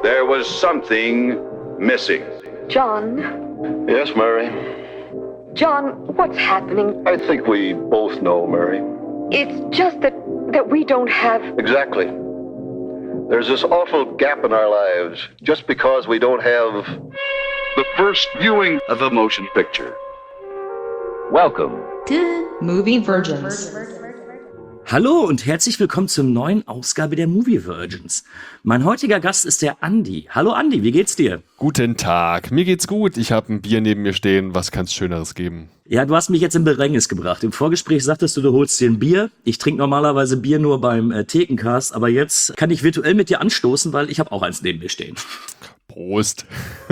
There was something missing. John? Yes, Mary? John, what's happening? I think we both know, Mary. It's just that we don't have... Exactly. There's this awful gap in our lives just because we don't have The first viewing of a motion picture. Welcome to Movie Virgins. Hallo und herzlich willkommen zur neuen Ausgabe der Movie Virgins. Mein heutiger Gast ist der Andi. Hallo Andi, wie geht's dir? Guten Tag, mir geht's gut. Ich habe ein Bier neben mir stehen. Was kann's Schöneres geben? Ja, du hast mich jetzt in Bedrängnis gebracht. Im Vorgespräch sagtest du holst dir ein Bier. Ich trinke normalerweise Bier nur beim Thekencast, aber jetzt kann ich virtuell mit dir anstoßen, weil ich habe auch eins neben mir stehen. Prost.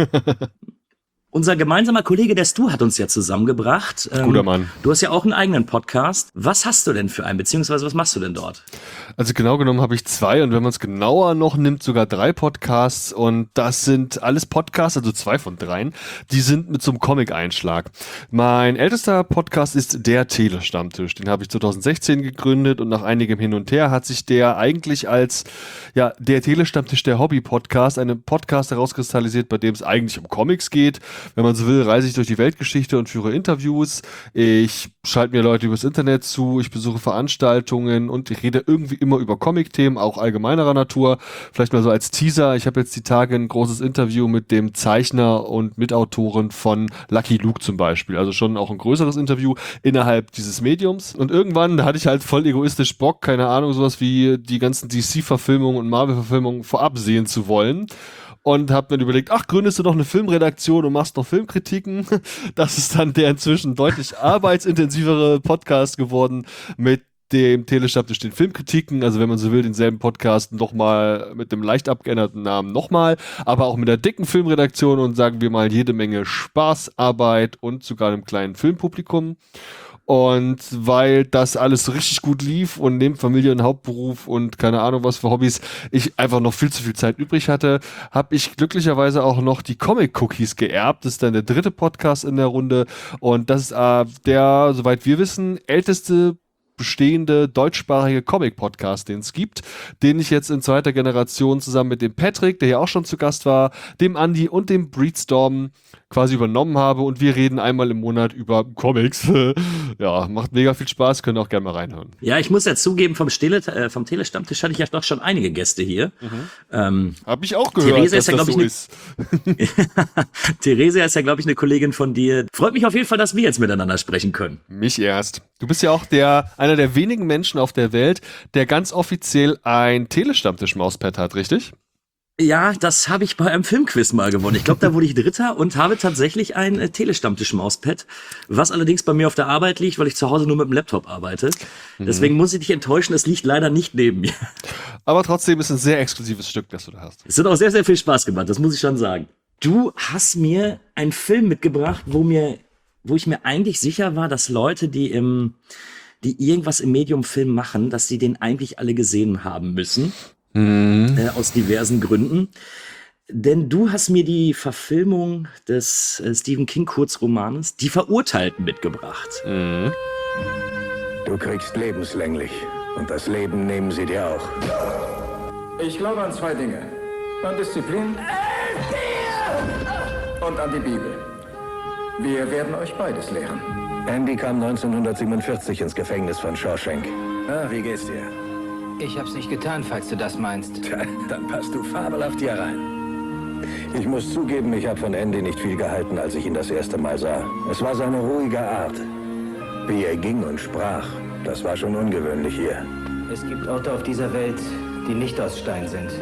Unser gemeinsamer Kollege, der Stu, hat uns ja zusammengebracht. Guter Mann. Du hast ja auch einen eigenen Podcast. Was hast du denn für einen, beziehungsweise was machst du denn dort? Also genau genommen habe ich 2 und wenn man es genauer noch nimmt, sogar 3 Podcasts und das sind alles Podcasts, also 2 von 3, die sind mit so einem Comic-Einschlag. Mein ältester Podcast ist der Telestammtisch, den habe ich 2016 gegründet und nach einigem Hin und Her hat sich der eigentlich als der Telestammtisch der Hobby-Podcast, einen Podcast herauskristallisiert, bei dem es eigentlich um Comics geht. Wenn man so will, reise ich durch die Weltgeschichte und führe Interviews. Ich schalte mir Leute übers Internet zu, ich besuche Veranstaltungen und ich rede irgendwie immer über Comic-Themen, auch allgemeinerer Natur. Vielleicht mal so als Teaser. Ich habe jetzt die Tage ein großes Interview mit dem Zeichner und Mitautoren von Lucky Luke zum Beispiel. Also schon auch ein größeres Interview innerhalb dieses Mediums. Und irgendwann, da hatte ich halt voll egoistisch Bock, keine Ahnung, sowas wie die ganzen DC-Verfilmungen und Marvel-Verfilmungen vorab sehen zu wollen. Und hab mir überlegt, gründest du doch eine Filmredaktion und machst noch Filmkritiken. Das ist dann der inzwischen deutlich arbeitsintensivere Podcast geworden mit dem Telestammtisch den Filmkritiken, also wenn man so will, denselben Podcast nochmal mit dem leicht abgeänderten Namen nochmal, aber auch mit der dicken Filmredaktion und sagen wir mal jede Menge Spaßarbeit und sogar einem kleinen Filmpublikum. Und weil das alles so richtig gut lief und neben Familie und Hauptberuf und keine Ahnung was für Hobbys ich einfach noch viel zu viel Zeit übrig hatte, habe ich glücklicherweise auch noch die Comic-Cookies geerbt. Das ist dann der 3. Podcast in der Runde und das ist der, soweit wir wissen, älteste bestehende deutschsprachige Comic-Podcast, den es gibt, den ich jetzt in 2. Generation zusammen mit dem Patrick, der ja auch schon zu Gast war, dem Andi und dem Breedstorm quasi übernommen habe und wir reden einmal im Monat über Comics. Ja, macht mega viel Spaß, könnt auch gerne mal reinhören. Ja, ich muss ja zugeben, vom Telestammtisch hatte ich ja doch schon einige Gäste hier. Hab ich auch gehört, Therese dass ist ja, das so ist. Therese ist ja, glaube ich, eine Kollegin von dir. Freut mich auf jeden Fall, dass wir jetzt miteinander sprechen können. Mich erst. Du bist ja auch einer der wenigen Menschen auf der Welt, der ganz offiziell ein Telestammtisch-Mauspad hat, richtig? Ja, das habe ich bei einem Filmquiz mal gewonnen. Ich glaube, da wurde ich Dritter und habe tatsächlich ein Telestammtisch-Mauspad, was allerdings bei mir auf der Arbeit liegt, weil ich zu Hause nur mit dem Laptop arbeite. Deswegen muss ich dich enttäuschen, es liegt leider nicht neben mir. Aber trotzdem ist es ein sehr exklusives Stück, das du da hast. Es hat auch sehr, sehr viel Spaß gemacht, das muss ich schon sagen. Du hast mir einen Film mitgebracht, wo ich mir eigentlich sicher war, dass Leute, die irgendwas im Medium Film machen, dass sie den eigentlich alle gesehen haben müssen. Aus diversen Gründen. Denn du hast mir die Verfilmung des Stephen King Kurzromanes Die Verurteilten mitgebracht. Du kriegst lebenslänglich. Und das Leben nehmen sie dir auch. Ich glaube an 2 Dinge. An Disziplin und an die Bibel. Wir werden euch beides lehren. Andy kam 1947 ins Gefängnis von Shawshank. Wie geht's dir? Ich hab's nicht getan, falls du das meinst. Tja, dann passt du fabelhaft hier rein. Ich muss zugeben, ich habe von Andy nicht viel gehalten, als ich ihn das erste Mal sah. Es war seine ruhige Art. Wie er ging und sprach, das war schon ungewöhnlich hier. Es gibt Orte auf dieser Welt, die nicht aus Stein sind.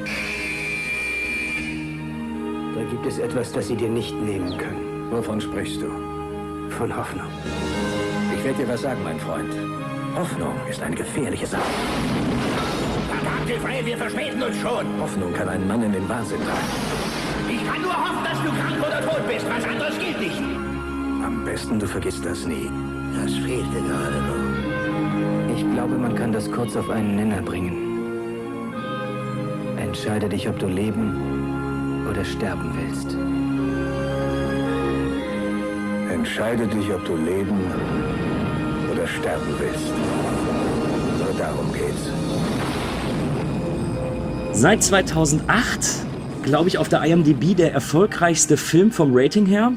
Da gibt es etwas, das sie dir nicht nehmen können. Wovon sprichst du? Von Hoffnung. Ich werde dir was sagen, mein Freund. Hoffnung ist eine gefährliche Sache. Frei, wir verspäten uns schon. Hoffnung kann einen Mann in den Wahnsinn treiben. Ich kann nur hoffen, dass du krank oder tot bist. Was anderes gilt nicht. Am besten, du vergisst das nie. Das fehlte gerade noch. Ich glaube, man kann das kurz auf einen Nenner bringen. Entscheide dich, ob du leben oder sterben willst. Entscheide dich, ob du leben oder sterben willst. Nur darum geht's. Seit 2008 glaube ich, auf der IMDb der erfolgreichste Film vom Rating her.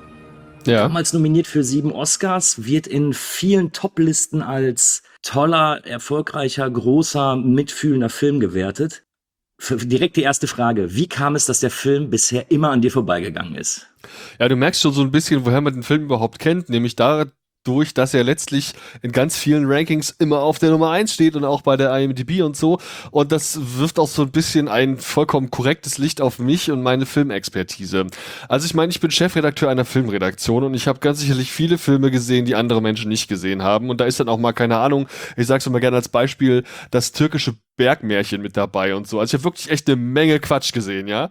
Ja. Damals nominiert für 7 Oscars, wird in vielen Top-Listen als toller, erfolgreicher, großer, mitfühlender Film gewertet. Direkt die erste Frage. Wie kam es, dass der Film bisher immer an dir vorbeigegangen ist? Ja, du merkst schon so ein bisschen, woher man den Film überhaupt kennt, nämlich dadurch, dass er letztlich in ganz vielen Rankings immer auf der Nummer 1 steht und auch bei der IMDb und so. Und das wirft auch so ein bisschen ein vollkommen korrektes Licht auf mich und meine Filmexpertise. Also ich meine, ich bin Chefredakteur einer Filmredaktion und ich habe ganz sicherlich viele Filme gesehen, die andere Menschen nicht gesehen haben. Und da ist dann auch mal, keine Ahnung, ich sag's immer gerne als Beispiel, das türkische Bergmärchen mit dabei und so. Also ich habe wirklich echt eine Menge Quatsch gesehen, ja.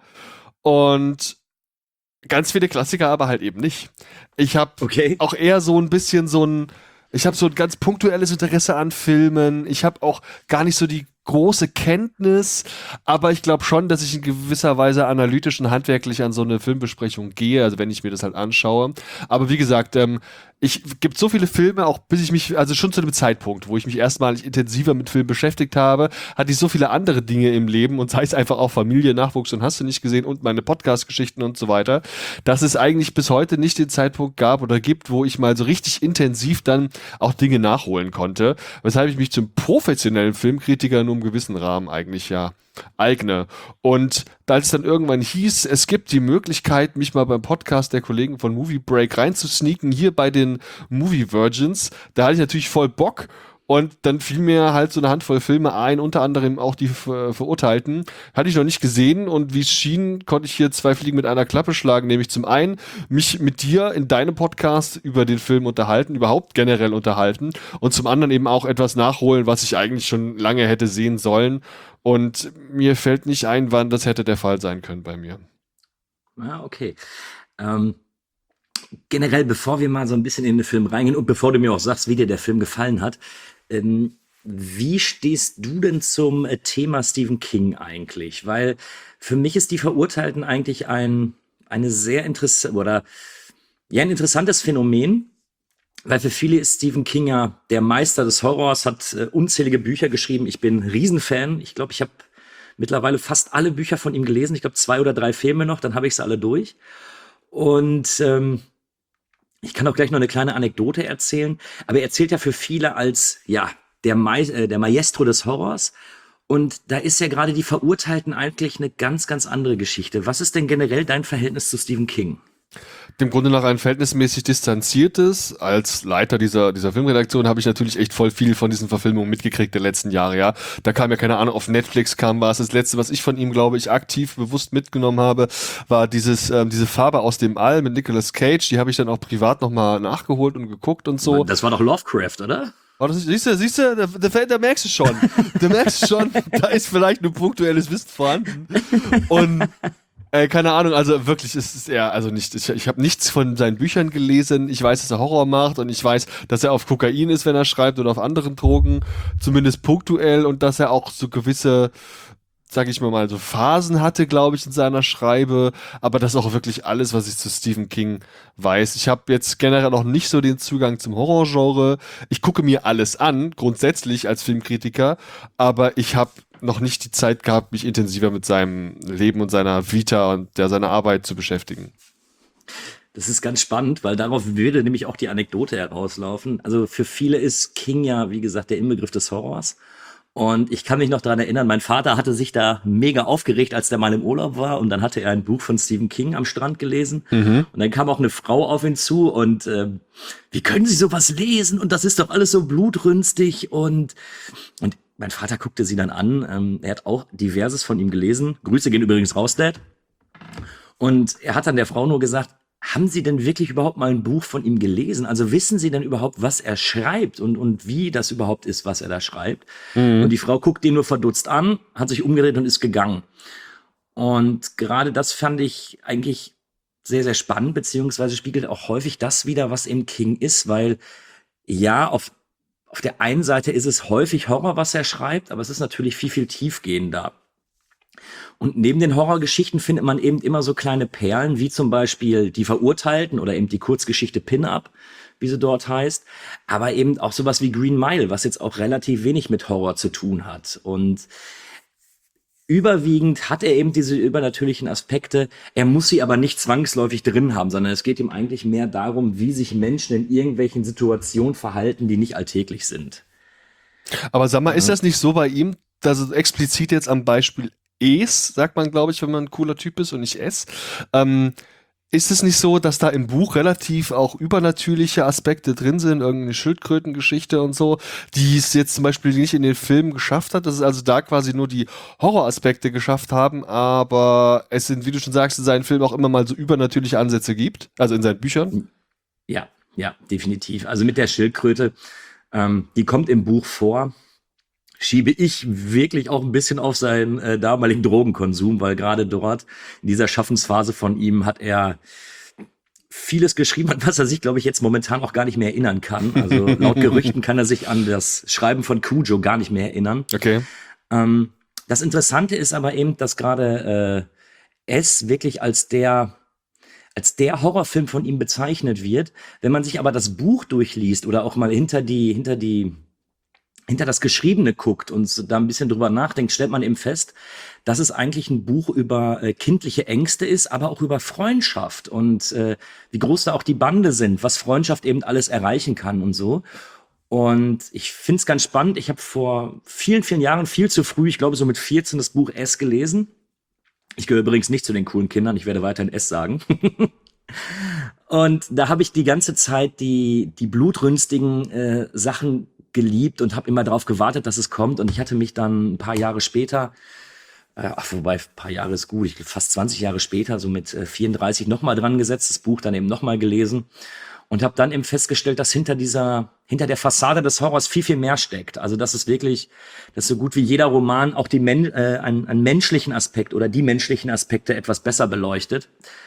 Und ganz viele Klassiker aber halt eben nicht. Ich habe auch eher so ein bisschen ich habe so ein ganz punktuelles Interesse an Filmen. Ich habe auch gar nicht so die große Kenntnis, aber ich glaube schon, dass ich in gewisser Weise analytisch und handwerklich an so eine Filmbesprechung gehe, also wenn ich mir das halt anschaue. Aber wie gesagt, gibt so viele Filme, auch bis ich mich, also schon zu dem Zeitpunkt, wo ich mich erstmalig intensiver mit Filmen beschäftigt habe, hatte ich so viele andere Dinge im Leben und sei es einfach auch Familie, Nachwuchs und hast du nicht gesehen und meine Podcast-Geschichten und so weiter, dass es eigentlich bis heute nicht den Zeitpunkt gab oder gibt, wo ich mal so richtig intensiv dann auch Dinge nachholen konnte, weshalb ich mich zum professionellen Filmkritiker nur im gewissen Rahmen eigentlich ja eigne. Und als es dann irgendwann hieß, es gibt die Möglichkeit, mich mal beim Podcast der Kollegen von Movie Break reinzusneaken, hier bei den Movie Virgins, da hatte ich natürlich voll Bock. Und dann fiel mir halt so eine Handvoll Filme ein, unter anderem auch die Verurteilten. Hatte ich noch nicht gesehen und wie es schien, konnte ich hier 2 Fliegen mit einer Klappe schlagen. Nämlich zum einen mich mit dir in deinem Podcast über den Film unterhalten, überhaupt generell unterhalten. Und zum anderen eben auch etwas nachholen, was ich eigentlich schon lange hätte sehen sollen. Und mir fällt nicht ein, wann das hätte der Fall sein können bei mir. Ah, okay. Generell, bevor wir mal so ein bisschen in den Film reingehen und bevor du mir auch sagst, wie dir der Film gefallen hat, wie stehst du denn zum Thema Stephen King eigentlich? Weil für mich ist die Verurteilten eigentlich ein interessantes Phänomen, weil für viele ist Stephen King ja der Meister des Horrors, hat unzählige Bücher geschrieben. Ich bin ein Riesenfan. Ich glaube, ich habe mittlerweile fast alle Bücher von ihm gelesen. Ich glaube, 2 oder 3 fehlen mir noch, dann habe ich sie alle durch. Und ich kann auch gleich noch eine kleine Anekdote erzählen, aber er erzählt ja für viele als, ja, der Maestro des Horrors. Und da ist ja gerade die Verurteilten eigentlich eine ganz, ganz andere Geschichte. Was ist denn generell dein Verhältnis zu Stephen King? Dem Grunde nach ein verhältnismäßig distanziertes. Als Leiter dieser Filmredaktion habe ich natürlich echt voll viel von diesen Verfilmungen mitgekriegt der letzten Jahre, ja. Da kam ja, keine Ahnung, auf Netflix war es das letzte, was ich von ihm, glaube ich, aktiv bewusst mitgenommen habe, war diese Farbe aus dem All mit Nicolas Cage. Die habe ich dann auch privat nochmal nachgeholt und geguckt und so. Das war doch Lovecraft, oder? Siehst du, da merkst du schon. Da ist vielleicht nur punktuelles Wissen vorhanden. Und keine Ahnung, also wirklich, es ist eher, also nicht, ich habe nichts von seinen Büchern gelesen, ich weiß, dass er Horror macht und ich weiß, dass er auf Kokain ist, wenn er schreibt oder auf anderen Drogen, zumindest punktuell und dass er auch so gewisse, sag ich mal, so Phasen hatte, glaube ich, in seiner Schreibe, aber das ist auch wirklich alles, was ich zu Stephen King weiß. Ich habe jetzt generell noch nicht so den Zugang zum Horrorgenre, ich gucke mir alles an, grundsätzlich als Filmkritiker, aber ich habe noch nicht die Zeit gehabt, mich intensiver mit seinem Leben und seiner Vita und seiner Arbeit zu beschäftigen. Das ist ganz spannend, weil darauf würde nämlich auch die Anekdote herauslaufen. Also für viele ist King ja, wie gesagt, der Inbegriff des Horrors. Und ich kann mich noch daran erinnern, mein Vater hatte sich da mega aufgeregt, als der mal im Urlaub war. Und dann hatte er ein Buch von Stephen King am Strand gelesen. Und dann kam auch eine Frau auf ihn zu und wie können Sie sowas lesen? Und das ist doch alles so blutrünstig. Und mein Vater guckte sie dann an. Er hat auch diverses von ihm gelesen. Grüße gehen übrigens raus, Dad. Und er hat dann der Frau nur gesagt, haben Sie denn wirklich überhaupt mal ein Buch von ihm gelesen? Also wissen Sie denn überhaupt, was er schreibt und wie das überhaupt ist, was er da schreibt? Und die Frau guckt ihn nur verdutzt an, hat sich umgedreht und ist gegangen. Und gerade das fand ich eigentlich sehr, sehr spannend, beziehungsweise spiegelt auch häufig das wider, was eben King ist, weil ja, auf der einen Seite ist es häufig Horror, was er schreibt, aber es ist natürlich viel, viel tiefgehender. Und neben den Horrorgeschichten findet man eben immer so kleine Perlen, wie zum Beispiel Die Verurteilten oder eben die Kurzgeschichte Pin-Up, wie sie dort heißt. Aber eben auch sowas wie Green Mile, was jetzt auch relativ wenig mit Horror zu tun hat. Und überwiegend hat er eben diese übernatürlichen Aspekte. Er muss sie aber nicht zwangsläufig drin haben, sondern es geht ihm eigentlich mehr darum, wie sich Menschen in irgendwelchen Situationen verhalten, die nicht alltäglich sind. Aber sag mal, ist das nicht so bei ihm, dass es explizit jetzt am Beispiel Es, sagt man, glaube ich, wenn man ein cooler Typ ist und nicht Es, ist es nicht so, dass da im Buch relativ auch übernatürliche Aspekte drin sind, irgendeine Schildkrötengeschichte und so, die es jetzt zum Beispiel nicht in den Filmen geschafft hat, dass es also da quasi nur die Horroraspekte geschafft haben, aber es sind, wie du schon sagst, in seinen Filmen auch immer mal so übernatürliche Ansätze gibt, also in seinen Büchern? Ja, definitiv. Also mit der Schildkröte, die kommt im Buch vor, schiebe ich wirklich auch ein bisschen auf seinen damaligen Drogenkonsum, weil gerade dort in dieser Schaffensphase von ihm hat er vieles geschrieben, an was er sich, glaube ich, jetzt momentan auch gar nicht mehr erinnern kann. Also laut Gerüchten kann er sich an das Schreiben von Cujo gar nicht mehr erinnern. Okay. Das Interessante ist aber eben, dass gerade es wirklich als der Horrorfilm von ihm bezeichnet wird. Wenn man sich aber das Buch durchliest oder auch mal hinter das Geschriebene guckt und da ein bisschen drüber nachdenkt, stellt man eben fest, dass es eigentlich ein Buch über kindliche Ängste ist, aber auch über Freundschaft und wie groß da auch die Bande sind, was Freundschaft eben alles erreichen kann und so. Und ich finde es ganz spannend. Ich habe vor vielen, vielen Jahren, viel zu früh, ich glaube so mit 14, das Buch S gelesen. Ich gehöre übrigens nicht zu den coolen Kindern, ich werde weiterhin S sagen. Und da habe ich die ganze Zeit die blutrünstigen Sachen geliebt und habe immer darauf gewartet, dass es kommt. Und ich hatte mich dann ein paar Jahre später, wobei ein paar Jahre ist gut, fast 20 Jahre später, so mit 34 nochmal dran gesetzt, das Buch dann eben nochmal gelesen und habe dann eben festgestellt, dass hinter der Fassade des Horrors viel, viel mehr steckt. Also dass es wirklich, dass so gut wie jeder Roman auch einen menschlichen Aspekt oder die menschlichen Aspekte etwas besser beleuchtet.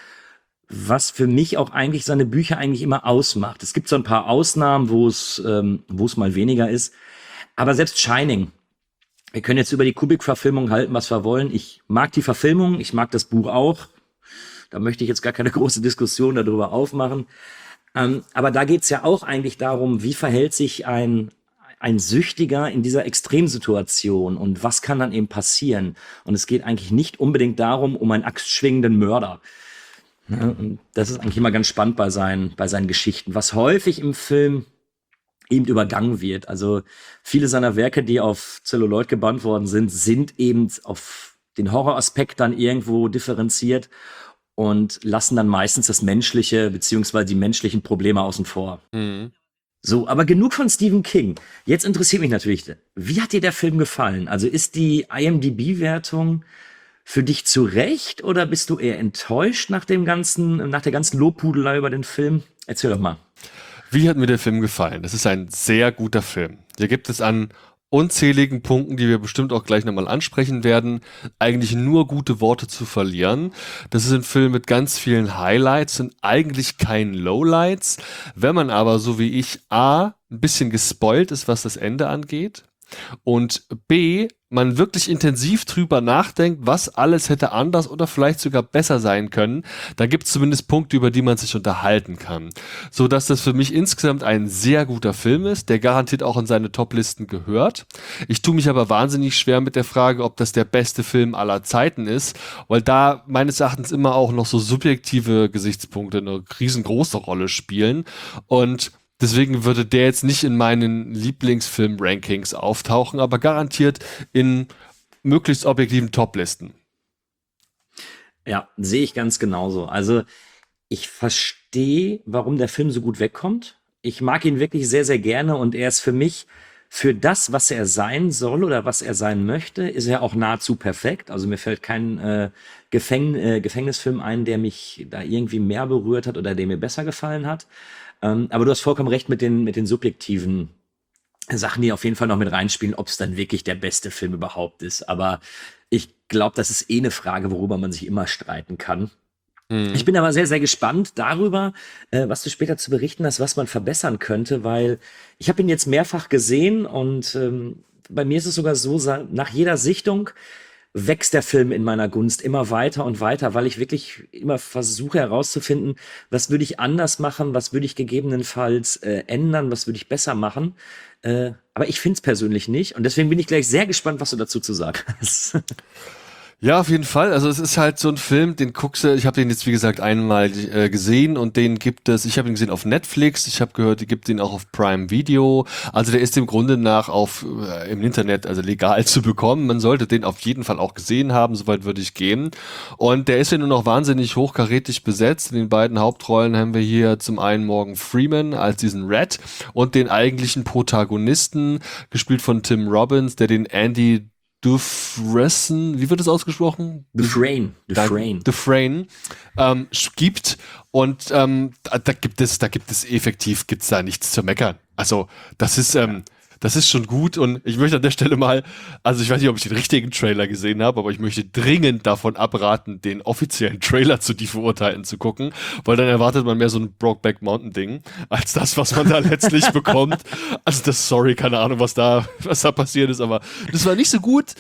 Was für mich auch eigentlich seine Bücher eigentlich immer ausmacht. Es gibt so ein paar Ausnahmen, wo es mal weniger ist. Aber selbst Shining, wir können jetzt über die Kubrick-Verfilmung halten, was wir wollen. Ich mag die Verfilmung, ich mag das Buch auch. Da möchte ich jetzt gar keine große Diskussion darüber aufmachen. Aber da geht's ja auch eigentlich darum, wie verhält sich ein Süchtiger in dieser Extremsituation und was kann dann eben passieren. Und es geht eigentlich nicht unbedingt darum, um einen axtschwingenden Mörder. Ja, und das ist eigentlich immer ganz spannend bei seinen Geschichten, was häufig im Film eben übergangen wird. Also viele seiner Werke, die auf Celluloid gebannt worden sind eben auf den Horroraspekt dann irgendwo differenziert und lassen dann meistens das Menschliche beziehungsweise die menschlichen Probleme außen vor. Mhm. So, aber genug von Stephen King. Jetzt interessiert mich natürlich, wie hat dir der Film gefallen? Also ist die IMDb-Wertung für dich zurecht oder bist du eher enttäuscht nach der ganzen Lobhudelei über den Film? Erzähl doch mal. Wie hat mir der Film gefallen? Das ist ein sehr guter Film. Hier gibt es an unzähligen Punkten, die wir bestimmt auch gleich nochmal ansprechen werden, eigentlich nur gute Worte zu verlieren. Das ist ein Film mit ganz vielen Highlights und eigentlich keinen Lowlights. Wenn man aber, so wie ich, A, ein bisschen gespoilt ist, was das Ende angeht, und B, man wirklich intensiv drüber nachdenkt, was alles hätte anders oder vielleicht sogar besser sein können, dann gibt es zumindest Punkte, über die man sich unterhalten kann. So dass das für mich insgesamt ein sehr guter Film ist, der garantiert auch in seine Top-Listen gehört. Ich tue mich aber wahnsinnig schwer mit der Frage, ob das der beste Film aller Zeiten ist, weil da meines Erachtens immer auch noch so subjektive Gesichtspunkte eine riesengroße Rolle spielen und deswegen würde der jetzt nicht in meinen Lieblingsfilm-Rankings auftauchen, aber garantiert in möglichst objektiven Top-Listen. Ja, sehe ich ganz genauso. Also ich verstehe, warum der Film so gut wegkommt. Ich mag ihn wirklich sehr, sehr gerne und er ist für mich, für das, was er sein soll oder was er sein möchte, ist er auch nahezu perfekt. Also mir fällt kein Gefängnisfilm ein, der mich da irgendwie mehr berührt hat oder der mir besser gefallen hat. Aber du hast vollkommen recht mit den subjektiven Sachen, die auf jeden Fall noch mit reinspielen, ob es dann wirklich der beste Film überhaupt ist. Aber ich glaube, das ist eine Frage, worüber man sich immer streiten kann. Mhm. Ich bin aber sehr, sehr gespannt darüber, was du später zu berichten hast, was man verbessern könnte, weil ich habe ihn jetzt mehrfach gesehen und bei mir ist es sogar so, nach jeder Sichtung wächst der Film in meiner Gunst immer weiter und weiter, weil ich wirklich immer versuche herauszufinden, was würde ich anders machen, was würde ich gegebenenfalls ändern, was würde ich besser machen. Aber ich finde es persönlich nicht und deswegen bin ich gleich sehr gespannt, was du dazu zu sagen hast. Ja, auf jeden Fall. Also es ist halt so ein Film, den guckst du, ich habe den jetzt wie gesagt einmal gesehen und den gibt es, ich habe ihn gesehen auf Netflix, ich habe gehört, die gibt ihn auch auf Prime Video. Also der ist im Grunde nach im Internet also legal zu bekommen. Man sollte den auf jeden Fall auch gesehen haben, soweit würde ich gehen. Und der ist ja nur noch wahnsinnig hochkarätig besetzt. In den beiden Hauptrollen haben wir hier zum einen Morgan Freeman als diesen Red und den eigentlichen Protagonisten, gespielt von Tim Robbins, der den Andy Dufresne, wie wird das ausgesprochen? Dufresne. Dufresne gibt und da gibt es effektiv gibt's da nichts zu meckern. Also das ist schon gut und ich möchte an der Stelle mal, also ich weiß nicht, ob ich den richtigen Trailer gesehen habe, aber ich möchte dringend davon abraten, den offiziellen Trailer zu Die Verurteilten zu gucken, weil dann erwartet man mehr so ein Brokeback Mountain Ding, als das, was man da letztlich bekommt. Also keine Ahnung, was da passiert ist, aber das war nicht so gut.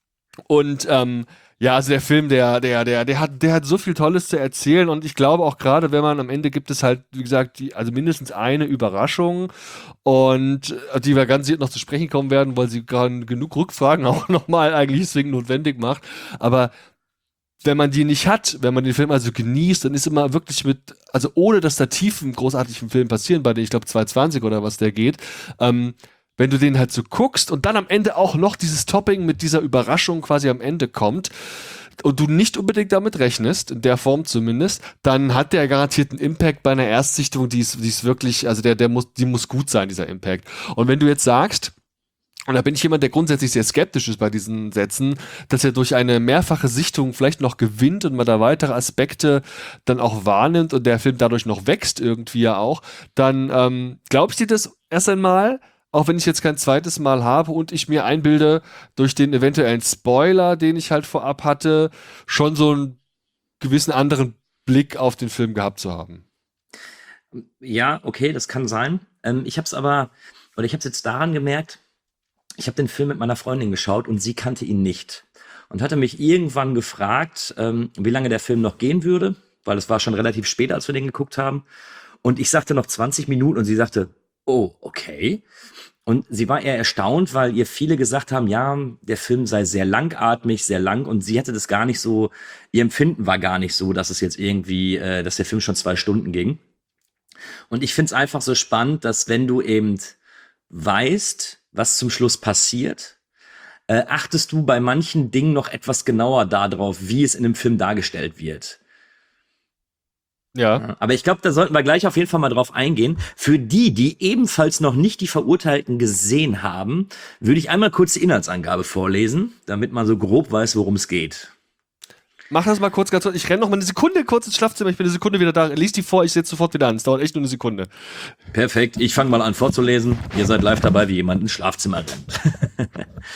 Und ja, also der Film, der hat so viel Tolles zu erzählen und ich glaube auch gerade, wenn man am Ende gibt es halt, wie gesagt, also mindestens eine Überraschung und die wir ganz sicher noch zu sprechen kommen werden, weil sie gerade genug Rückfragen auch nochmal eigentlich zwingend notwendig macht, aber wenn man die nicht hat, wenn man den Film also genießt, dann ist immer wirklich also ohne dass da Tiefen großartig im Film passieren, bei denen ich glaube 2,20 oder was der geht, wenn du den halt so guckst und dann am Ende auch noch dieses Topping mit dieser Überraschung quasi am Ende kommt und du nicht unbedingt damit rechnest, in der Form zumindest, dann hat der garantiert einen Impact bei einer Erstsichtung, die ist wirklich, also die muss gut sein, dieser Impact. Und wenn du jetzt sagst, und da bin ich jemand, der grundsätzlich sehr skeptisch ist bei diesen Sätzen, dass er durch eine mehrfache Sichtung vielleicht noch gewinnt und man da weitere Aspekte dann auch wahrnimmt und der Film dadurch noch wächst irgendwie ja auch, dann glaube ich dir das erst einmal, auch wenn ich jetzt kein zweites Mal habe und ich mir einbilde, durch den eventuellen Spoiler, den ich halt vorab hatte, schon so einen gewissen anderen Blick auf den Film gehabt zu haben. Ja, okay, das kann sein. Ich habe es jetzt daran gemerkt, ich habe den Film mit meiner Freundin geschaut und sie kannte ihn nicht. Und hatte mich irgendwann gefragt, wie lange der Film noch gehen würde, weil es war schon relativ spät, als wir den geguckt haben. Und ich sagte noch 20 Minuten und sie sagte, oh, okay. Und sie war eher erstaunt, weil ihr viele gesagt haben, ja, der Film sei sehr langatmig, sehr lang. Und sie hatte das gar nicht so, ihr Empfinden war gar nicht so, dass es jetzt irgendwie, dass der Film schon 2 Stunden ging. Und ich finde es einfach so spannend, dass wenn du eben weißt, was zum Schluss passiert, achtest du bei manchen Dingen noch etwas genauer darauf, wie es in dem Film dargestellt wird. Ja. Aber ich glaube, da sollten wir gleich auf jeden Fall mal drauf eingehen. Für die ebenfalls noch nicht die Verurteilten gesehen haben, würde ich einmal kurz die Inhaltsangabe vorlesen, damit man so grob weiß, worum es geht. Mach das mal kurz, ganz kurz. Ich renne noch mal eine Sekunde kurz ins Schlafzimmer. Ich bin eine Sekunde wieder da. Lies die vor, ich setze sofort wieder an. Es dauert echt nur eine Sekunde. Perfekt. Ich fange mal an vorzulesen. Ihr seid live dabei, wie jemand ins Schlafzimmer rennt.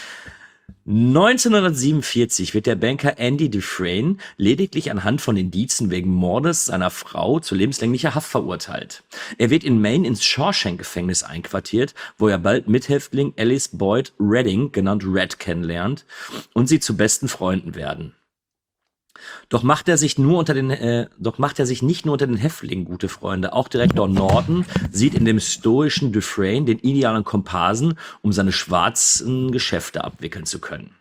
1947 wird der Banker Andy Dufresne lediglich anhand von Indizen wegen Mordes seiner Frau zu lebenslänglicher Haft verurteilt. Er wird in Maine ins Shawshank-Gefängnis einquartiert, wo er bald Mithäftling Alice Boyd Redding, genannt Red, kennenlernt und sie zu besten Freunden werden. Doch macht er sich nicht nur unter den Häftlingen gute Freunde. Auch Direktor Norton sieht in dem stoischen Dufresne den idealen Komparsen, um seine schwarzen Geschäfte abwickeln zu können.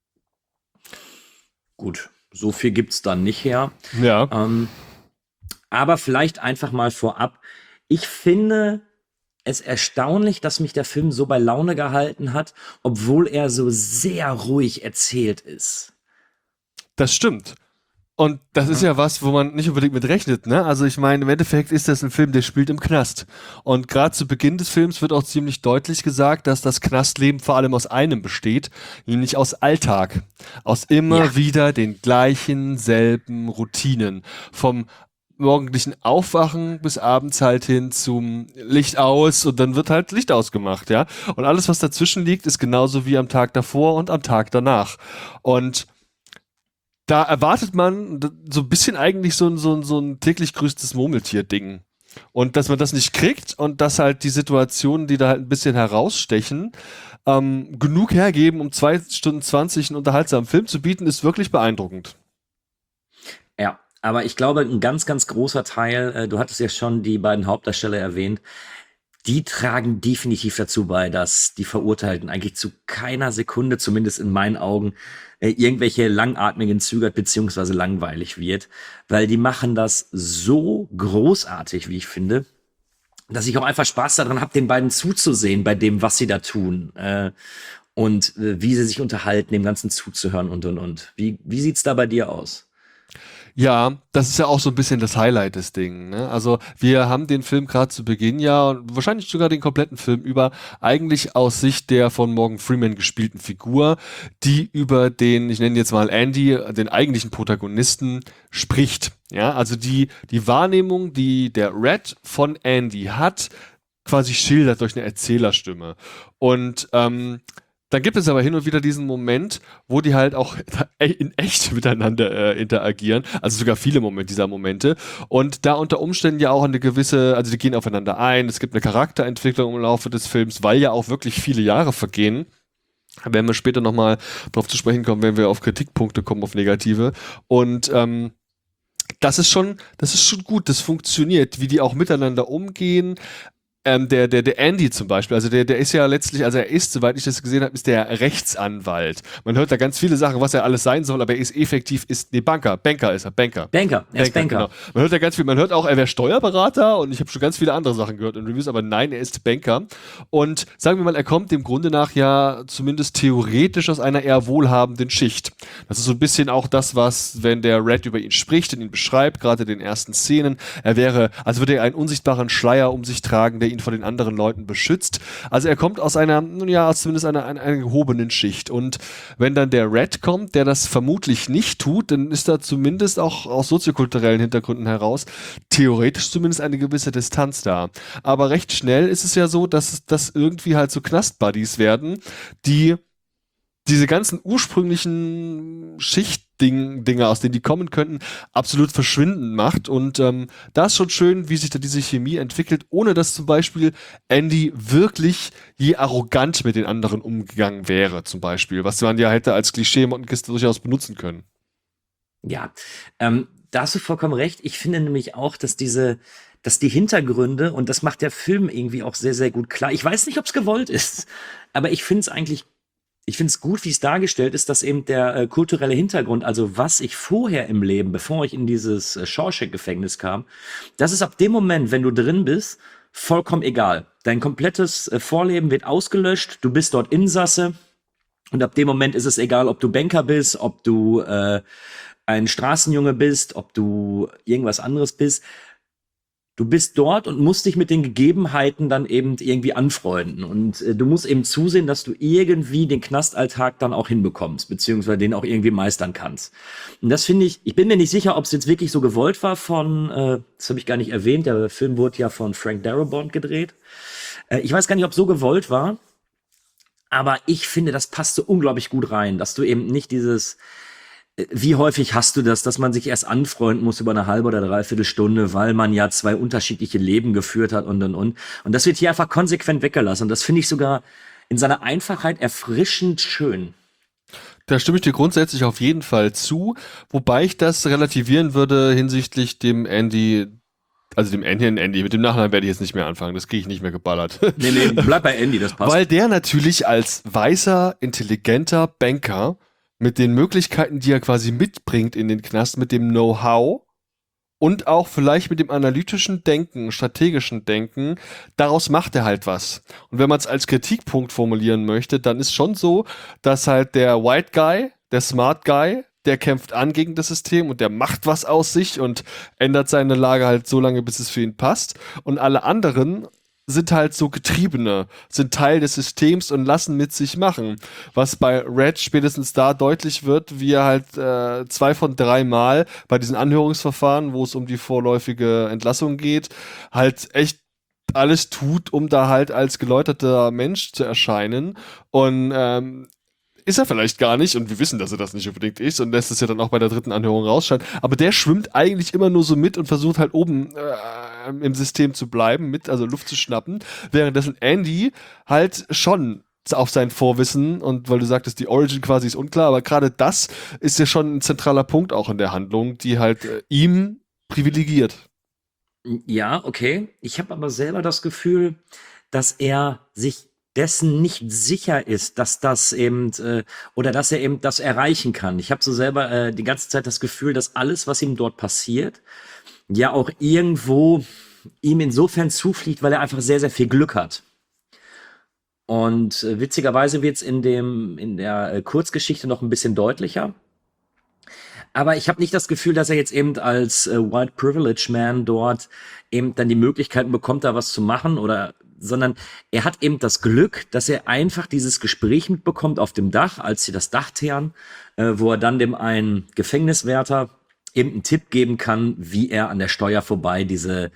Gut, so viel gibt's dann nicht her. Ja. Aber vielleicht einfach mal vorab. Ich finde es erstaunlich, dass mich der Film so bei Laune gehalten hat, obwohl er so sehr ruhig erzählt ist. Das stimmt. Und das ist ja was, wo man nicht unbedingt mit rechnet, ne? Also ich meine, im Endeffekt ist das ein Film, der spielt im Knast. Und gerade zu Beginn des Films wird auch ziemlich deutlich gesagt, dass das Knastleben vor allem aus einem besteht, nämlich aus Alltag. Aus immer wieder den gleichen, selben Routinen. Vom morgendlichen Aufwachen bis abends halt hin zum Licht aus und dann wird halt Licht ausgemacht, ja? Und alles, was dazwischen liegt, ist genauso wie am Tag davor und am Tag danach. Und da erwartet man so ein bisschen eigentlich so ein täglich grüßtes Murmeltier-Ding. Und dass man das nicht kriegt und dass halt die Situationen, die da halt ein bisschen herausstechen, genug hergeben, um 2 Stunden 20 einen unterhaltsamen Film zu bieten, ist wirklich beeindruckend. Ja, aber ich glaube, ein ganz, ganz großer Teil, du hattest ja schon die beiden Hauptdarsteller erwähnt, die tragen definitiv dazu bei, dass die Verurteilten eigentlich zu keiner Sekunde, zumindest in meinen Augen, irgendwelche langatmigen zögert beziehungsweise langweilig wird, weil die machen das so großartig, wie ich finde, dass ich auch einfach Spaß daran habe, den beiden zuzusehen bei dem, was sie da tun und wie sie sich unterhalten, dem Ganzen zuzuhören und. Wie sieht's da bei dir aus? Ja, das ist ja auch so ein bisschen das Highlight des Ding, ne? Also, wir haben den Film gerade zu Beginn ja und wahrscheinlich sogar den kompletten Film über eigentlich aus Sicht der von Morgan Freeman gespielten Figur, die über den, ich nenne jetzt mal Andy, den eigentlichen Protagonisten spricht. Ja, also die Wahrnehmung, die der Red von Andy hat, quasi schildert durch eine Erzählerstimme. Und dann gibt es aber hin und wieder diesen Moment, wo die halt auch in echt miteinander interagieren. Also sogar viele dieser Momente. Und da unter Umständen ja auch eine gewisse, also die gehen aufeinander ein. Es gibt eine Charakterentwicklung im Laufe des Films, weil ja auch wirklich viele Jahre vergehen. Da werden wir später nochmal drauf zu sprechen kommen, wenn wir auf Kritikpunkte kommen, auf negative. Und das ist schon gut, das funktioniert, wie die auch miteinander umgehen. Der Andy zum Beispiel, also der ist ja letztlich, also er ist, soweit ich das gesehen habe, ist der Rechtsanwalt. Man hört da ganz viele Sachen, was er alles sein soll, aber er ist effektiv, Banker ist er, Banker. Er ist Banker. Genau. Man hört da ganz viel, man hört auch, er wäre Steuerberater und ich habe schon ganz viele andere Sachen gehört in Reviews, aber nein, er ist Banker. Und sagen wir mal, er kommt dem Grunde nach ja zumindest theoretisch aus einer eher wohlhabenden Schicht. Das ist so ein bisschen auch das, was, wenn der Red über ihn spricht und ihn beschreibt, gerade in den ersten Szenen, würde er einen unsichtbaren Schleier um sich tragen, der ihn vor den anderen Leuten beschützt. Also er kommt aus einer, zumindest einer gehobenen Schicht. Und wenn dann der Red kommt, der das vermutlich nicht tut, dann ist da zumindest auch aus soziokulturellen Hintergründen heraus theoretisch zumindest eine gewisse Distanz da. Aber recht schnell ist es ja so, dass das irgendwie halt so Knastbuddies werden, die diese ganzen ursprünglichen Schichtdinger, aus denen die kommen könnten, absolut verschwinden macht. Und da ist schon schön, wie sich da diese Chemie entwickelt, ohne dass zum Beispiel Andy wirklich je arrogant mit den anderen umgegangen wäre, zum Beispiel. Was man ja hätte als Klischee-Mottenkiste durchaus benutzen können. Ja, da hast du vollkommen recht. Ich finde nämlich auch, dass die Hintergründe, und das macht der Film irgendwie auch sehr, sehr gut klar. Ich weiß nicht, ob es gewollt ist, aber ich finde es gut, wie es dargestellt ist, dass eben der kulturelle Hintergrund, also was ich vorher im Leben, bevor ich in dieses Shawshank-Gefängnis kam, das ist ab dem Moment, wenn du drin bist, vollkommen egal. Dein komplettes Vorleben wird ausgelöscht, du bist dort Insasse und ab dem Moment ist es egal, ob du Banker bist, ob du ein Straßenjunge bist, ob du irgendwas anderes bist. Du bist dort und musst dich mit den Gegebenheiten dann eben irgendwie anfreunden. Und du musst eben zusehen, dass du irgendwie den Knastalltag dann auch hinbekommst, beziehungsweise den auch irgendwie meistern kannst. Und das finde ich bin mir nicht sicher, ob es jetzt wirklich so gewollt war das habe ich gar nicht erwähnt, der Film wurde ja von Frank Darabont gedreht. Ich weiß gar nicht, ob es so gewollt war, aber ich finde, das passt so unglaublich gut rein, dass du eben nicht wie häufig hast du das, dass man sich erst anfreunden muss über eine halbe oder dreiviertel Stunde, weil man ja zwei unterschiedliche Leben geführt hat und. Und das wird hier einfach konsequent weggelassen. Und das finde ich sogar in seiner Einfachheit erfrischend schön. Da stimme ich dir grundsätzlich auf jeden Fall zu, wobei ich das relativieren würde hinsichtlich dem Andy, also dem Andy, mit dem Nachnamen werde ich jetzt nicht mehr anfangen, das kriege ich nicht mehr geballert. Nee, bleib bei Andy, das passt. Weil der natürlich als weißer, intelligenter Banker mit den Möglichkeiten, die er quasi mitbringt in den Knast, mit dem Know-how und auch vielleicht mit dem analytischen Denken, strategischen Denken, daraus macht er halt was. Und wenn man es als Kritikpunkt formulieren möchte, dann ist schon so, dass halt der White Guy, der Smart Guy, der kämpft an gegen das System und der macht was aus sich und ändert seine Lage halt so lange, bis es für ihn passt. Und alle anderen sind halt so Getriebene, sind Teil des Systems und lassen mit sich machen. Was bei Red spätestens da deutlich wird, wie er halt 2 von 3 Mal bei diesen Anhörungsverfahren, wo es um die vorläufige Entlassung geht, halt echt alles tut, um da halt als geläuterter Mensch zu erscheinen. Und ist er vielleicht gar nicht, und wir wissen, dass er das nicht unbedingt ist, und lässt es ja dann auch bei der 3. Anhörung rausscheinen, aber der schwimmt eigentlich immer nur so mit und versucht halt oben im System zu bleiben, also Luft zu schnappen, währenddessen Andy halt schon auf sein Vorwissen, und weil du sagtest, die Origin quasi ist unklar, aber gerade das ist ja schon ein zentraler Punkt auch in der Handlung, die halt ihm privilegiert. Ja, okay. Ich habe aber selber das Gefühl, dass er sich dessen nicht sicher ist, dass das eben oder dass er eben das erreichen kann. Ich habe so selber die ganze Zeit das Gefühl, dass alles, was ihm dort passiert, ja auch irgendwo ihm insofern zufliegt, weil er einfach sehr, sehr viel Glück hat. Und witzigerweise wird es in der Kurzgeschichte noch ein bisschen deutlicher. Aber ich habe nicht das Gefühl, dass er jetzt eben als White Privilege Man dort eben dann die Möglichkeiten bekommt, da was zu machen sondern er hat eben das Glück, dass er einfach dieses Gespräch mitbekommt auf dem Dach, als sie das Dach teeren, wo er dann dem einen Gefängniswärter eben einen Tipp geben kann, wie er an der Steuer vorbei diese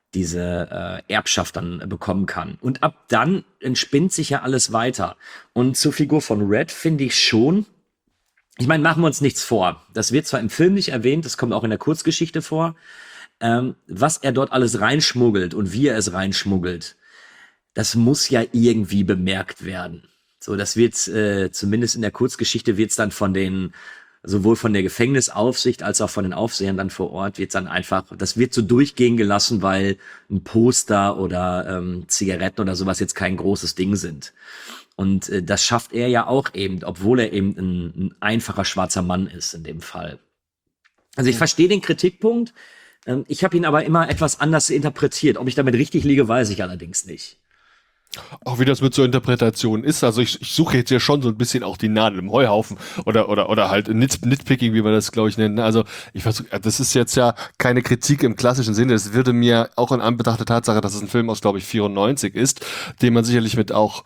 Erbschaft dann bekommen kann. Und ab dann entspinnt sich ja alles weiter. Und zur Figur von Red finde ich schon, ich meine, machen wir uns nichts vor. Das wird zwar im Film nicht erwähnt, das kommt auch in der Kurzgeschichte vor, was er dort alles reinschmuggelt und wie er es reinschmuggelt, das muss ja irgendwie bemerkt werden. So, das wird zumindest in der Kurzgeschichte wird's dann sowohl von der Gefängnisaufsicht als auch von den Aufsehern dann vor Ort das wird so durchgehen gelassen, weil ein Poster oder Zigaretten oder sowas jetzt kein großes Ding sind. Und das schafft er ja auch eben, obwohl er eben ein einfacher schwarzer Mann ist in dem Fall. Also ich verstehe den Kritikpunkt, ich habe ihn aber immer etwas anders interpretiert. Ob ich damit richtig liege, weiß ich allerdings nicht. Auch wie das mit so Interpretationen ist, also ich suche jetzt ja schon so ein bisschen auch die Nadel im Heuhaufen oder halt Nitpicking, wie man das, glaube ich, nennt. Also ich versuche, das ist jetzt ja keine Kritik im klassischen Sinne, das würde mir auch in Anbetracht der Tatsache, dass es ein Film aus, glaube ich, 94 ist, den man sicherlich mit auch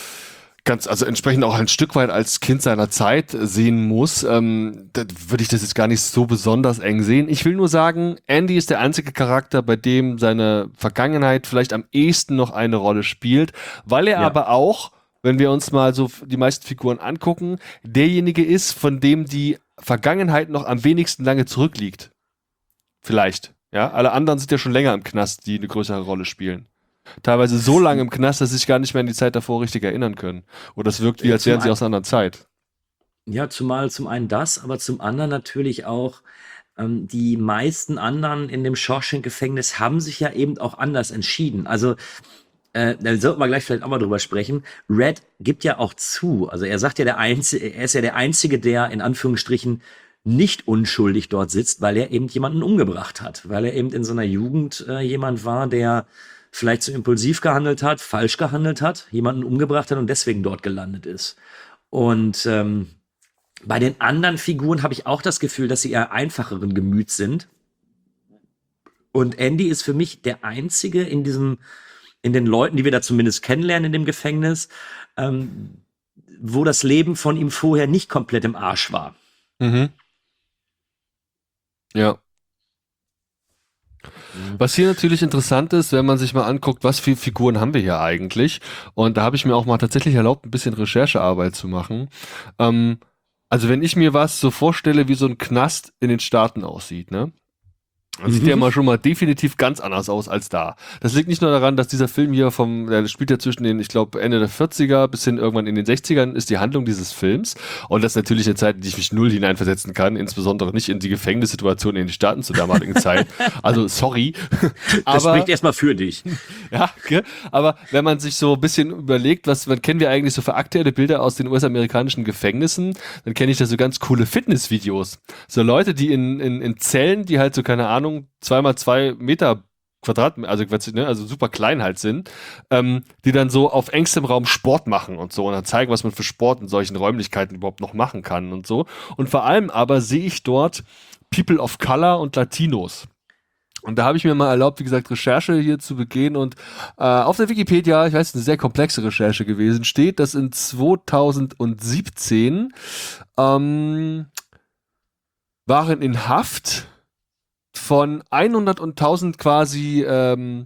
also entsprechend auch ein Stück weit als Kind seiner Zeit sehen muss, da würde ich das jetzt gar nicht so besonders eng sehen. Ich will nur sagen, Andy ist der einzige Charakter, bei dem seine Vergangenheit vielleicht am ehesten noch eine Rolle spielt, weil er aber auch, wenn wir uns mal so die meisten Figuren angucken, derjenige ist, von dem die Vergangenheit noch am wenigsten lange zurückliegt. Vielleicht. Ja, alle anderen sind ja schon länger im Knast, die eine größere Rolle spielen. Teilweise so lange im Knast, dass sie sich gar nicht mehr an die Zeit davor richtig erinnern können. Oder es wirkt wie, als wären sie aus einer anderen Zeit. Ja, zumal zum einen das, aber zum anderen natürlich auch die meisten anderen in dem Shawshank-Gefängnis haben sich ja eben auch anders entschieden. Also da sollten wir gleich vielleicht auch mal drüber sprechen. Red gibt ja auch zu, also er sagt ja er ist ja der Einzige, der in Anführungsstrichen nicht unschuldig dort sitzt, weil er eben jemanden umgebracht hat. Weil er eben in seiner Jugend jemand war, der vielleicht zu impulsiv gehandelt hat, falsch gehandelt hat, jemanden umgebracht hat und deswegen dort gelandet ist. Und bei den anderen Figuren habe ich auch das Gefühl, dass sie eher einfacheren Gemüts sind. Und Andy ist für mich der Einzige in den Leuten, die wir da zumindest kennenlernen in dem Gefängnis, wo das Leben von ihm vorher nicht komplett im Arsch war. Mhm. Ja. Was hier natürlich interessant ist, wenn man sich mal anguckt, was für Figuren haben wir hier eigentlich? Und da habe ich mir auch mal tatsächlich erlaubt, ein bisschen Recherchearbeit zu machen. Also wenn ich mir was so vorstelle, wie so ein Knast in den Staaten aussieht, ne? Das sieht ja mal schon mal definitiv ganz anders aus als da. Das liegt nicht nur daran, dass dieser Film hier der spielt ja zwischen den, ich glaube, Ende der 40er bis hin irgendwann in den 60ern ist die Handlung dieses Films. Und das ist natürlich eine Zeit, in die ich mich null hineinversetzen kann, insbesondere nicht in die Gefängnissituation in den Staaten zur damaligen Zeit. Also, sorry. Das spricht erstmal für dich. Ja, okay. Aber wenn man sich so ein bisschen überlegt, was kennen wir eigentlich so für aktuelle Bilder aus den US-amerikanischen Gefängnissen, dann kenne ich da so ganz coole Fitnessvideos. So Leute, die in Zellen, die halt so, keine Ahnung, 2x2 Meter Quadratmeter, also super klein halt sind, die dann so auf engstem Raum Sport machen und so und dann zeigen, was man für Sport in solchen Räumlichkeiten überhaupt noch machen kann und so. Und vor allem aber sehe ich dort People of Color und Latinos. Und da habe ich mir mal erlaubt, wie gesagt, Recherche hier zu begehen und auf der Wikipedia, ich weiß, eine sehr komplexe Recherche gewesen, steht, dass in 2017 waren in Haft von 100 und 1000 quasi, also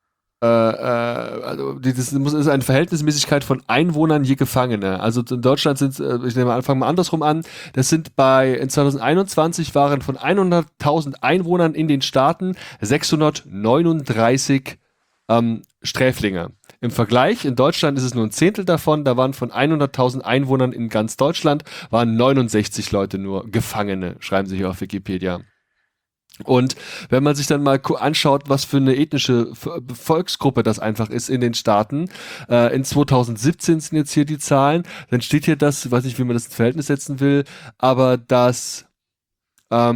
das ist eine Verhältnismäßigkeit von Einwohnern je Gefangene. Also in Deutschland sind ich nehme mal, fangen wir andersrum an, das sind in 2021 waren von 100.000 Einwohnern in den Staaten 639 Sträflinge. Im Vergleich, in Deutschland ist es nur ein Zehntel davon, da waren von 100.000 Einwohnern in ganz Deutschland, waren 69 Leute nur Gefangene, schreiben sie hier auf Wikipedia. Und wenn man sich dann mal anschaut, was für eine ethnische Volksgruppe das einfach ist in den Staaten, in 2017 sind jetzt hier die Zahlen, dann steht hier das, ich weiß nicht, wie man das ins Verhältnis setzen will, aber dass da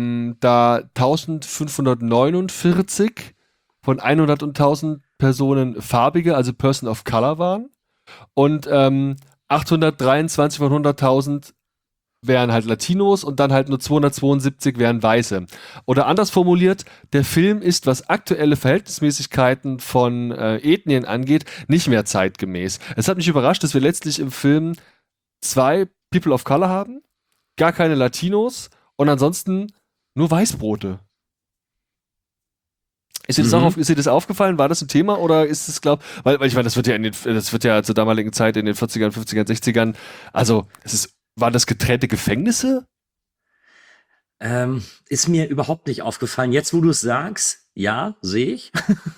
1549 von 100.000 Personen farbige, also Person of Color waren und 823 von 100.000 wären halt Latinos und dann halt nur 272 wären Weiße. Oder anders formuliert, der Film ist, was aktuelle Verhältnismäßigkeiten von Ethnien angeht, nicht mehr zeitgemäß. Es hat mich überrascht, dass wir letztlich im Film 2 People of Color haben, gar keine Latinos und ansonsten nur Weißbrote. Ist dir das aufgefallen? War das ein Thema oder ist es, weil ich meine, das wird ja zur damaligen Zeit in den 40ern, 50ern, 60ern, also waren das getrennte Gefängnisse? Ist mir überhaupt nicht aufgefallen. Jetzt, wo du es sagst, ja, sehe ich.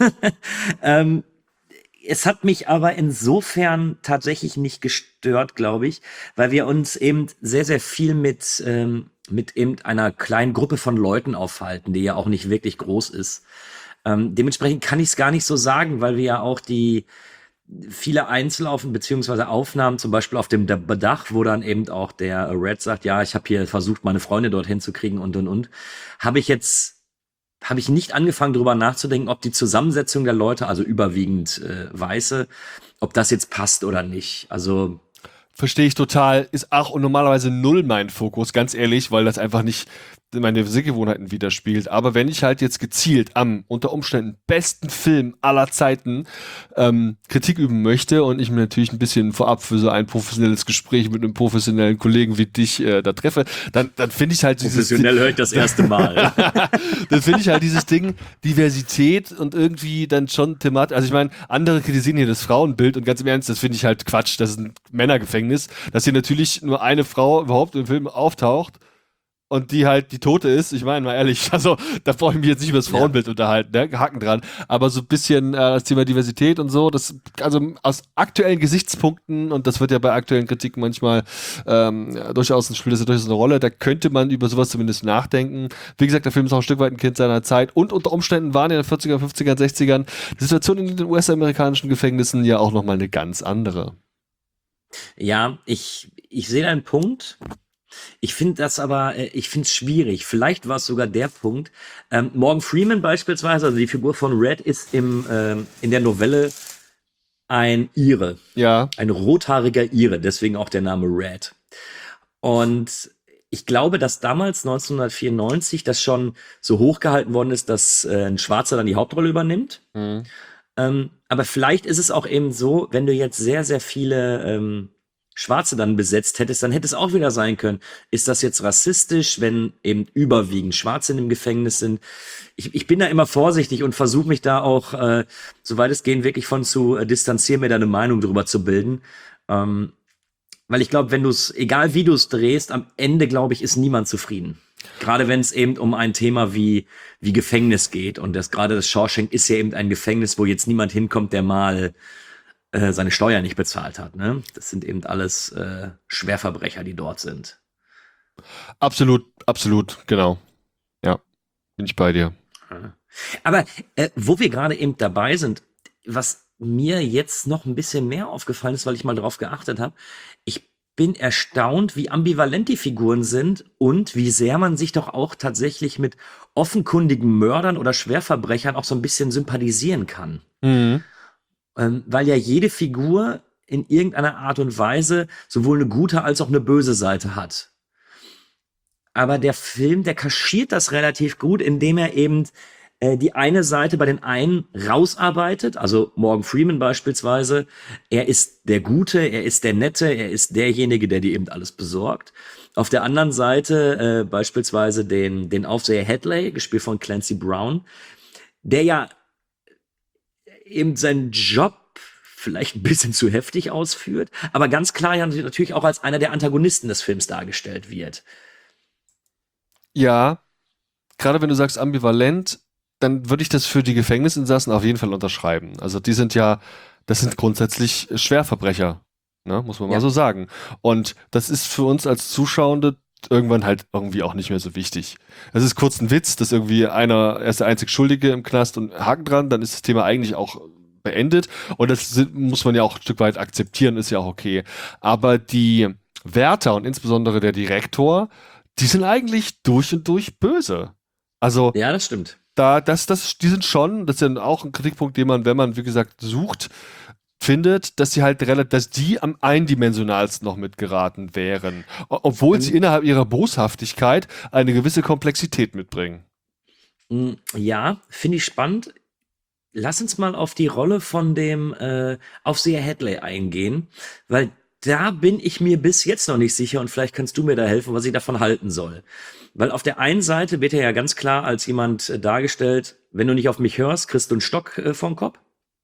Es hat mich aber insofern tatsächlich nicht gestört, glaube ich, weil wir uns eben sehr, sehr viel mit eben einer kleinen Gruppe von Leuten aufhalten, die ja auch nicht wirklich groß ist. Dementsprechend kann ich es gar nicht so sagen, weil wir ja auch viele Einzelaufnahmen beziehungsweise Aufnahmen, zum Beispiel auf dem Dach, wo dann eben auch der Red sagt, ja, ich habe hier versucht, meine Freunde dorthin zu kriegen und. Habe ich nicht angefangen, darüber nachzudenken, ob die Zusammensetzung der Leute, also überwiegend Weiße, ob das jetzt passt oder nicht. Also verstehe ich total, ist auch und normalerweise null mein Fokus, ganz ehrlich, weil das einfach nicht meine Sehgewohnheiten widerspiegelt. Aber wenn ich halt jetzt gezielt am unter Umständen besten Film aller Zeiten Kritik üben möchte und ich mir natürlich ein bisschen vorab für so ein professionelles Gespräch mit einem professionellen Kollegen wie dich da treffe, dann finde ich halt professionell höre ich das erste Mal. Dann finde ich halt dieses Ding Diversität und irgendwie dann schon thematisch, also ich meine, andere kritisieren hier das Frauenbild und ganz im Ernst, das finde ich halt Quatsch, das ist ein Männergefängnis, dass hier natürlich nur eine Frau überhaupt im Film auftaucht und die halt die Tote ist, ich meine mal ehrlich, also da brauche ich mich jetzt nicht über das Frauenbild unterhalten, ne? Haken dran, aber so ein bisschen das Thema Diversität und so, das, also aus aktuellen Gesichtspunkten, und das wird ja bei aktuellen Kritiken manchmal durchaus spielt das ja durchaus eine Rolle, da könnte man über sowas zumindest nachdenken. Wie gesagt, der Film ist auch ein Stück weit ein Kind seiner Zeit und unter Umständen waren in den 40er, 50er, 60ern die Situation in den US-amerikanischen Gefängnissen ja auch nochmal eine ganz andere. Ja, ich sehe deinen Punkt. Ich finde das aber, ich finde es schwierig. Vielleicht war es sogar der Punkt. Morgan Freeman beispielsweise, also die Figur von Red, ist in der Novelle ein Ire. Ja. Ein rothaariger Ire, deswegen auch der Name Red. Und ich glaube, dass damals 1994 das schon so hochgehalten worden ist, dass ein Schwarzer dann die Hauptrolle übernimmt. Mhm. Aber vielleicht ist es auch eben so, wenn du jetzt sehr, sehr viele Schwarze dann besetzt hättest, dann hätte es auch wieder sein können. Ist das jetzt rassistisch, wenn eben überwiegend Schwarze in dem Gefängnis sind? Ich bin da immer vorsichtig und versuche mich da auch, soweit es geht, wirklich von zu distanzieren, mir da eine Meinung drüber zu bilden. Weil ich glaube, egal wie du es drehst, am Ende, glaube ich, ist niemand zufrieden. Gerade wenn es eben um ein Thema wie Gefängnis geht. Und gerade das Shawshank ist ja eben ein Gefängnis, wo jetzt niemand hinkommt, der mal seine Steuern nicht bezahlt hat. Ne? Das sind eben alles Schwerverbrecher, die dort sind. Absolut, genau. Ja, bin ich bei dir. Aber wo wir gerade eben dabei sind, was mir jetzt noch ein bisschen mehr aufgefallen ist, weil ich mal drauf geachtet habe, ich bin erstaunt, wie ambivalent die Figuren sind und wie sehr man sich doch auch tatsächlich mit offenkundigen Mördern oder Schwerverbrechern auch so ein bisschen sympathisieren kann. Mhm. Weil ja jede Figur in irgendeiner Art und Weise sowohl eine gute als auch eine böse Seite hat. Aber der Film, der kaschiert das relativ gut, indem er eben die eine Seite bei den einen rausarbeitet, also Morgan Freeman beispielsweise, er ist der Gute, er ist der Nette, er ist derjenige, der dir eben alles besorgt. Auf der anderen Seite beispielsweise den Aufseher Hadley, gespielt von Clancy Brown, der ja eben seinen Job vielleicht ein bisschen zu heftig ausführt, aber ganz klar ja natürlich auch als einer der Antagonisten des Films dargestellt wird. Ja, gerade wenn du sagst ambivalent, dann würde ich das für die Gefängnisinsassen auf jeden Fall unterschreiben. Also das sind grundsätzlich Schwerverbrecher, ne? Muss man mal so sagen. Und das ist für uns als Zuschauende irgendwann halt irgendwie auch nicht mehr so wichtig. Es ist kurz ein Witz, dass irgendwie er ist der einzig Schuldige im Knast und Haken dran, dann ist das Thema eigentlich auch beendet und muss man ja auch ein Stück weit akzeptieren, ist ja auch okay. Aber die Wärter und insbesondere der Direktor, die sind eigentlich durch und durch böse. Also Ja, das stimmt. die sind schon, das ist ja auch ein Kritikpunkt, den man, wenn man, wie gesagt, sucht, findet, dass sie halt dass die am eindimensionalsten noch mitgeraten wären. Obwohl sie innerhalb ihrer Boshaftigkeit eine gewisse Komplexität mitbringen. Ja, finde ich spannend. Lass uns mal auf die Rolle von dem Aufseher Hadley eingehen, weil da bin ich mir bis jetzt noch nicht sicher und vielleicht kannst du mir da helfen, was ich davon halten soll. Weil auf der einen Seite wird er ja ganz klar als jemand dargestellt, wenn du nicht auf mich hörst, kriegst du einen Stock vom Kopf.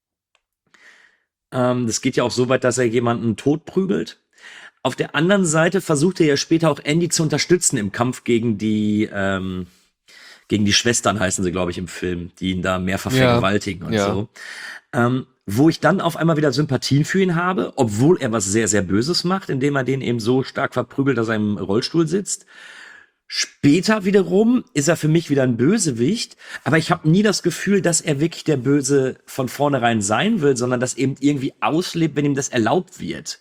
Das geht ja auch so weit, dass er jemanden totprügelt. Auf der anderen Seite versucht er ja später auch Andy zu unterstützen im Kampf gegen die Schwestern, heißen sie, glaube ich, im Film, die ihn da mehrfach vergewaltigen und so. Wo ich dann auf einmal wieder Sympathien für ihn habe, obwohl er was sehr, sehr Böses macht, indem er den eben so stark verprügelt, dass er im Rollstuhl sitzt. Später wiederum ist er für mich wieder ein Bösewicht, aber ich habe nie das Gefühl, dass er wirklich der Böse von vornherein sein will, sondern dass eben irgendwie auslebt, wenn ihm das erlaubt wird.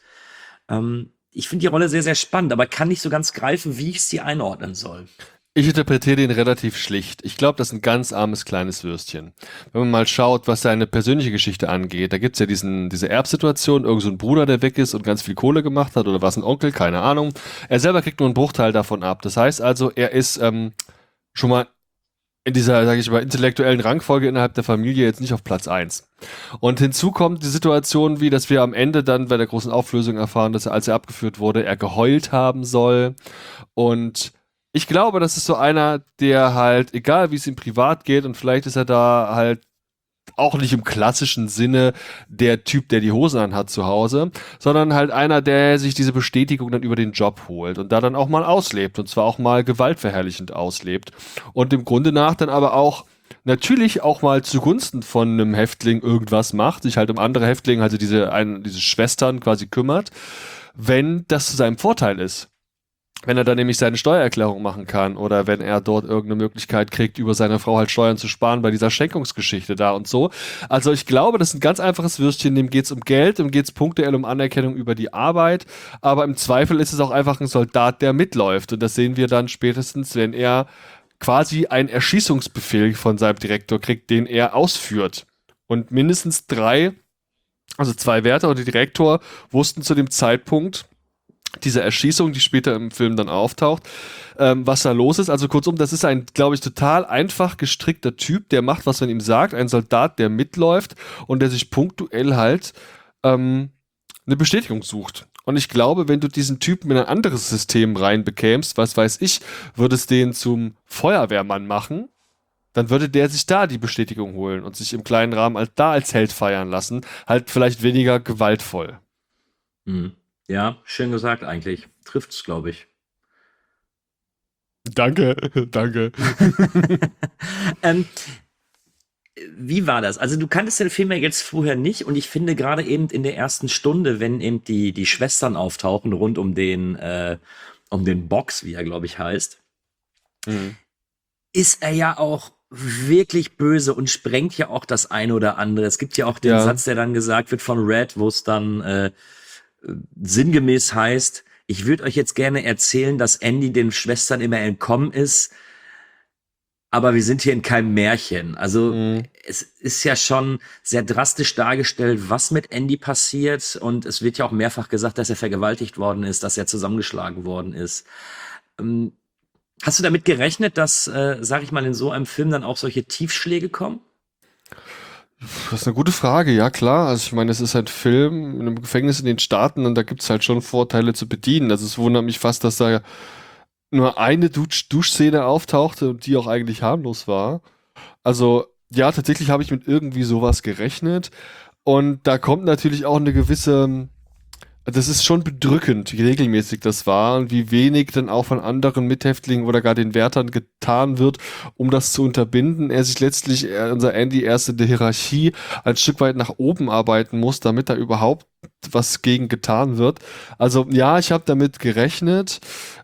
Ich finde die Rolle sehr, sehr spannend, aber kann nicht so ganz greifen, wie ich sie einordnen soll. Ich interpretiere den relativ schlicht. Ich glaube, das ist ein ganz armes kleines Würstchen. Wenn man mal schaut, was seine persönliche Geschichte angeht, da gibt's ja diese Erbsituation, irgend so ein Bruder, der weg ist und ganz viel Kohle gemacht hat, oder was ein Onkel, keine Ahnung. Er selber kriegt nur einen Bruchteil davon ab. Das heißt also, er ist schon mal in dieser, sage ich mal, intellektuellen Rangfolge innerhalb der Familie jetzt nicht auf Platz 1. Und hinzu kommt die Situation, wie, dass wir am Ende dann bei der großen Auflösung erfahren, dass er, als er abgeführt wurde, er geheult haben soll. Und ich glaube, das ist so einer, der halt, egal wie es ihm privat geht, und vielleicht ist er da halt auch nicht im klassischen Sinne der Typ, der die Hosen anhat zu Hause, sondern halt einer, der sich diese Bestätigung dann über den Job holt und da dann auch mal auslebt, und zwar auch mal gewaltverherrlichend auslebt und im Grunde nach dann aber auch natürlich auch mal zugunsten von einem Häftling irgendwas macht, sich halt um andere Häftlinge, also diese Schwestern quasi kümmert, wenn das zu seinem Vorteil ist. Wenn er dann nämlich seine Steuererklärung machen kann oder wenn er dort irgendeine Möglichkeit kriegt, über seine Frau halt Steuern zu sparen bei dieser Schenkungsgeschichte da und so. Also ich glaube, das ist ein ganz einfaches Würstchen, dem geht's um Geld, dem geht's punktuell um Anerkennung über die Arbeit, aber im Zweifel ist es auch einfach ein Soldat, der mitläuft, und das sehen wir dann spätestens, wenn er quasi einen Erschießungsbefehl von seinem Direktor kriegt, den er ausführt. Und mindestens 3, also 2 Wärter und der Direktor wussten zu dem Zeitpunkt diese Erschießung, die später im Film dann auftaucht, was da los ist. Also kurzum, das ist ein, glaube ich, total einfach gestrickter Typ, der macht, was man ihm sagt, ein Soldat, der mitläuft und der sich punktuell halt eine Bestätigung sucht. Und ich glaube, wenn du diesen Typen in ein anderes System reinbekämst, was weiß ich, würdest den zum Feuerwehrmann machen, dann würde der sich da die Bestätigung holen und sich im kleinen Rahmen als Held feiern lassen. Halt vielleicht weniger gewaltvoll. Ja, schön gesagt eigentlich. Trifft's, glaube ich. Danke. Wie war das? Also du kanntest den Film ja jetzt vorher nicht, und ich finde gerade eben in der ersten Stunde, wenn eben die Schwestern auftauchen rund um den Box, wie er, glaube ich, heißt, ist er ja auch wirklich böse und sprengt ja auch das eine oder andere. Es gibt ja auch den Satz, der dann gesagt wird von Red, wo es dann sinngemäß heißt, ich würde euch jetzt gerne erzählen, dass Andy den Schwestern immer entkommen ist, aber wir sind hier in keinem Märchen. Also es ist ja schon sehr drastisch dargestellt, was mit Andy passiert, und es wird ja auch mehrfach gesagt, dass er vergewaltigt worden ist, dass er zusammengeschlagen worden ist. Hast du damit gerechnet, dass, sag ich mal, in so einem Film dann auch solche Tiefschläge kommen? Das ist eine gute Frage, ja klar. Also ich meine, es ist ein Film in einem Gefängnis in den Staaten, und da gibt es halt schon Vorteile zu bedienen. Also es wundert mich fast, dass da nur eine Duschszene auftauchte und die auch eigentlich harmlos war. Also ja, tatsächlich habe ich mit irgendwie sowas gerechnet, und da kommt natürlich auch eine gewisse... Das ist schon bedrückend, wie regelmäßig das war und wie wenig dann auch von anderen Mithäftlingen oder gar den Wärtern getan wird, um das zu unterbinden. Er sich letztlich, unser Andy, erst in der Hierarchie ein Stück weit nach oben arbeiten muss, damit da überhaupt was gegen getan wird. Also ja, ich habe damit gerechnet.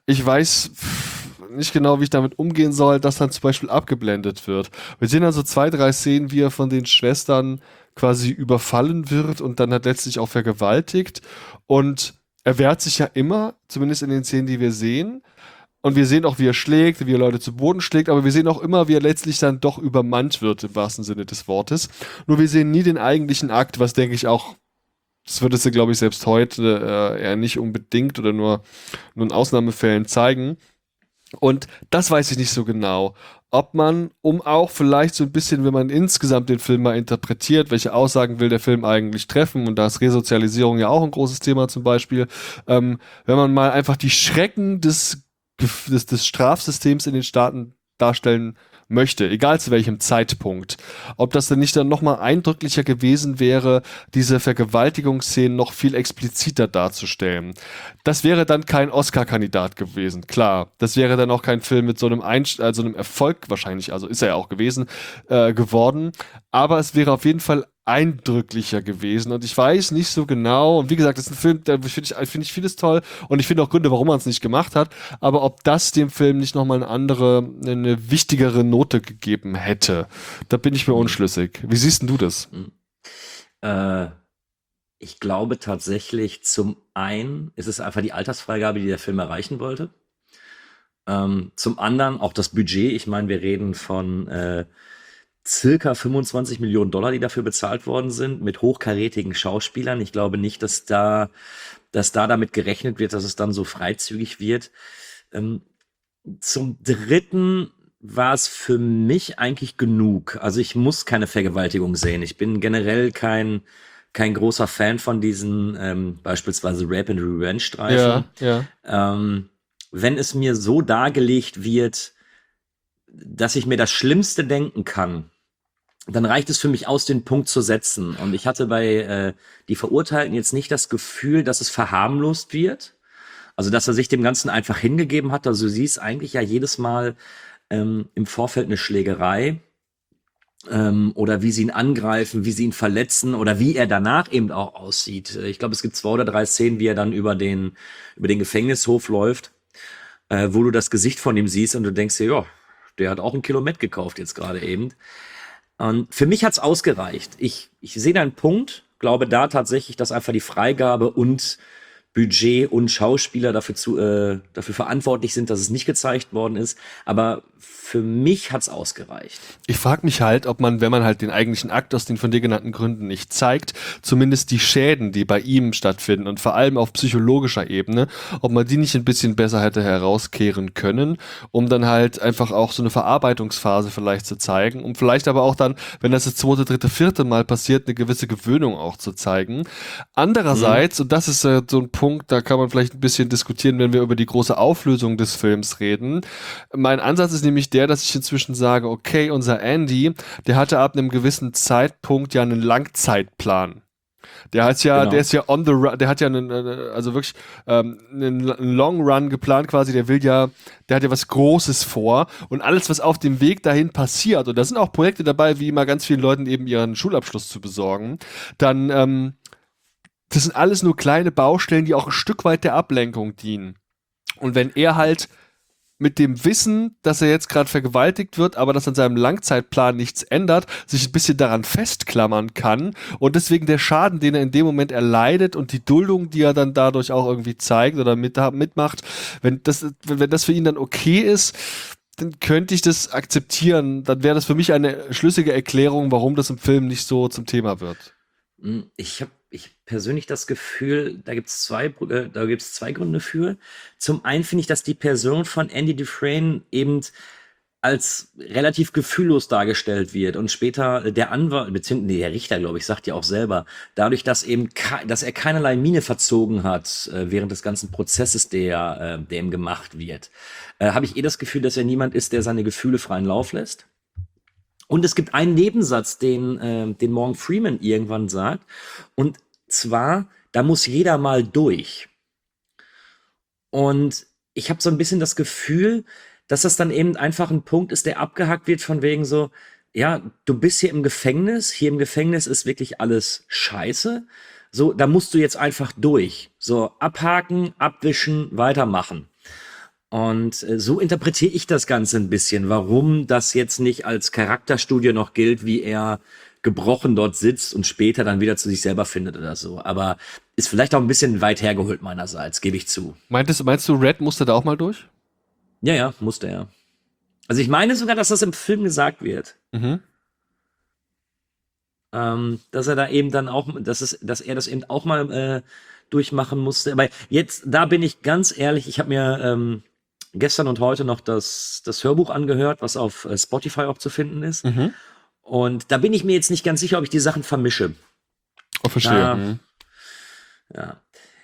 ich weiß nicht genau, wie ich damit umgehen soll, dass dann zum Beispiel abgeblendet wird. Wir sehen dann so 2, 3 Szenen, wie er von den Schwestern quasi überfallen wird und dann halt letztlich auch vergewaltigt. Und er wehrt sich ja immer, zumindest in den Szenen, die wir sehen. Und wir sehen auch, wie er schlägt, wie er Leute zu Boden schlägt, aber wir sehen auch immer, wie er letztlich dann doch übermannt wird, im wahrsten Sinne des Wortes. Nur wir sehen nie den eigentlichen Akt, was denke ich auch, das würdest du, glaube ich, selbst heute eher nicht unbedingt oder nur in Ausnahmefällen zeigen. Und das weiß ich nicht so genau. Ob man, um auch vielleicht so ein bisschen, wenn man insgesamt den Film mal interpretiert, welche Aussagen will der Film eigentlich treffen, und da ist Resozialisierung ja auch ein großes Thema zum Beispiel, wenn man mal einfach die Schrecken des Strafsystems in den Staaten darstellen möchte, egal zu welchem Zeitpunkt. Ob das denn nicht dann nochmal eindrücklicher gewesen wäre, diese Vergewaltigungsszenen noch viel expliziter darzustellen. Das wäre dann kein Oscar-Kandidat gewesen, klar. Das wäre dann auch kein Film mit so einem einem Erfolg wahrscheinlich, also ist er ja auch gewesen, geworden. Aber es wäre auf jeden Fall eindrücklicher gewesen und ich weiß nicht so genau, und wie gesagt, das ist ein Film, da finde ich vieles toll und ich finde auch Gründe, warum man es nicht gemacht hat, aber ob das dem Film nicht nochmal eine wichtigere Note gegeben hätte, da bin ich mir unschlüssig. Wie siehst denn du das? Ich glaube tatsächlich, zum einen ist es einfach die Altersfreigabe, die der Film erreichen wollte. Zum anderen auch das Budget. Ich meine, wir reden von circa 25 Millionen $, die dafür bezahlt worden sind, mit hochkarätigen Schauspielern. Ich glaube nicht, dass da damit gerechnet wird, dass es dann so freizügig wird. Zum Dritten war es für mich eigentlich genug. Also ich muss keine Vergewaltigung sehen. Ich bin generell kein großer Fan von diesen beispielsweise Rape and Revenge-Streifen. Ja. Wenn es mir so dargelegt wird, dass ich mir das Schlimmste denken kann, dann reicht es für mich aus, den Punkt zu setzen. Und ich hatte bei die Verurteilten jetzt nicht das Gefühl, dass es verharmlost wird. Also, dass er sich dem Ganzen einfach hingegeben hat. Also, du siehst eigentlich ja jedes Mal im Vorfeld eine Schlägerei oder wie sie ihn angreifen, wie sie ihn verletzen oder wie er danach eben auch aussieht. Ich glaube, es gibt 2 oder 3 Szenen, wie er dann über den Gefängnishof läuft, wo du das Gesicht von ihm siehst und du denkst dir, ja, der hat auch 1 Kilo Met gekauft jetzt gerade eben. Und für mich hat's ausgereicht. Ich sehe da einen Punkt, glaube da tatsächlich, dass einfach die Freigabe und Budget und Schauspieler dafür verantwortlich sind, dass es nicht gezeigt worden ist. Aber für mich hat's ausgereicht. Ich frage mich halt, ob man, wenn man halt den eigentlichen Akt aus den von dir genannten Gründen nicht zeigt, zumindest die Schäden, die bei ihm stattfinden und vor allem auf psychologischer Ebene, ob man die nicht ein bisschen besser hätte herauskehren können, um dann halt einfach auch so eine Verarbeitungsphase vielleicht zu zeigen, um vielleicht aber auch dann, wenn das 2., 3., 4. Mal passiert, eine gewisse Gewöhnung auch zu zeigen. Andererseits, und das ist so ein Punkt, da kann man vielleicht ein bisschen diskutieren, wenn wir über die große Auflösung des Films reden. Mein Ansatz ist nämlich der, dass ich inzwischen sage, okay, unser Andy, der hatte ab einem gewissen Zeitpunkt ja einen Langzeitplan. Der ist ja on the run, der hat ja einen Long Run geplant quasi, der hat ja was Großes vor und alles, was auf dem Weg dahin passiert, und da sind auch Projekte dabei, wie immer ganz vielen Leuten eben ihren Schulabschluss zu besorgen, dann, das sind alles nur kleine Baustellen, die auch ein Stück weit der Ablenkung dienen. Und wenn er halt mit dem Wissen, dass er jetzt gerade vergewaltigt wird, aber dass an seinem Langzeitplan nichts ändert, sich ein bisschen daran festklammern kann und deswegen der Schaden, den er in dem Moment erleidet und die Duldung, die er dann dadurch auch irgendwie zeigt oder mitmacht, wenn das für ihn dann okay ist, dann könnte ich das akzeptieren. Dann wäre das für mich eine schlüssige Erklärung, warum das im Film nicht so zum Thema wird. Ich persönlich das Gefühl, da gibt's zwei Gründe für. Zum einen finde ich, dass die Person von Andy Dufresne eben als relativ gefühllos dargestellt wird und später der Anwalt, beziehungsweise der Richter, glaube ich, sagt ja auch selber, dadurch, dass er keinerlei Miene verzogen hat während des ganzen Prozesses, der ihm gemacht wird, habe ich das Gefühl, dass er niemand ist, der seine Gefühle freien Lauf lässt. Und es gibt einen Nebensatz, den Morgan Freeman irgendwann sagt, und zwar, da muss jeder mal durch. Und ich habe so ein bisschen das Gefühl, dass das dann eben einfach ein Punkt ist, der abgehakt wird von wegen so, ja, du bist hier im Gefängnis ist wirklich alles scheiße, so, da musst du jetzt einfach durch. So, abhaken, abwischen, weitermachen. Und so interpretiere ich das Ganze ein bisschen, warum das jetzt nicht als Charakterstudie noch gilt, wie er gebrochen dort sitzt und später dann wieder zu sich selber findet oder so. Aber ist vielleicht auch ein bisschen weit hergeholt meinerseits, gebe ich zu. Meinst du, Red musste da auch mal durch? Ja, musste er. Also ich meine sogar, dass das im Film gesagt wird. Mhm. Dass er da eben dann auch, dass er das eben auch mal durchmachen musste. Aber jetzt, da bin ich ganz ehrlich, ich habe mir gestern und heute noch das Hörbuch angehört, was auf Spotify auch zu finden ist. Mhm. Und da bin ich mir jetzt nicht ganz sicher, ob ich die Sachen vermische. Oh, verstehe. Ja.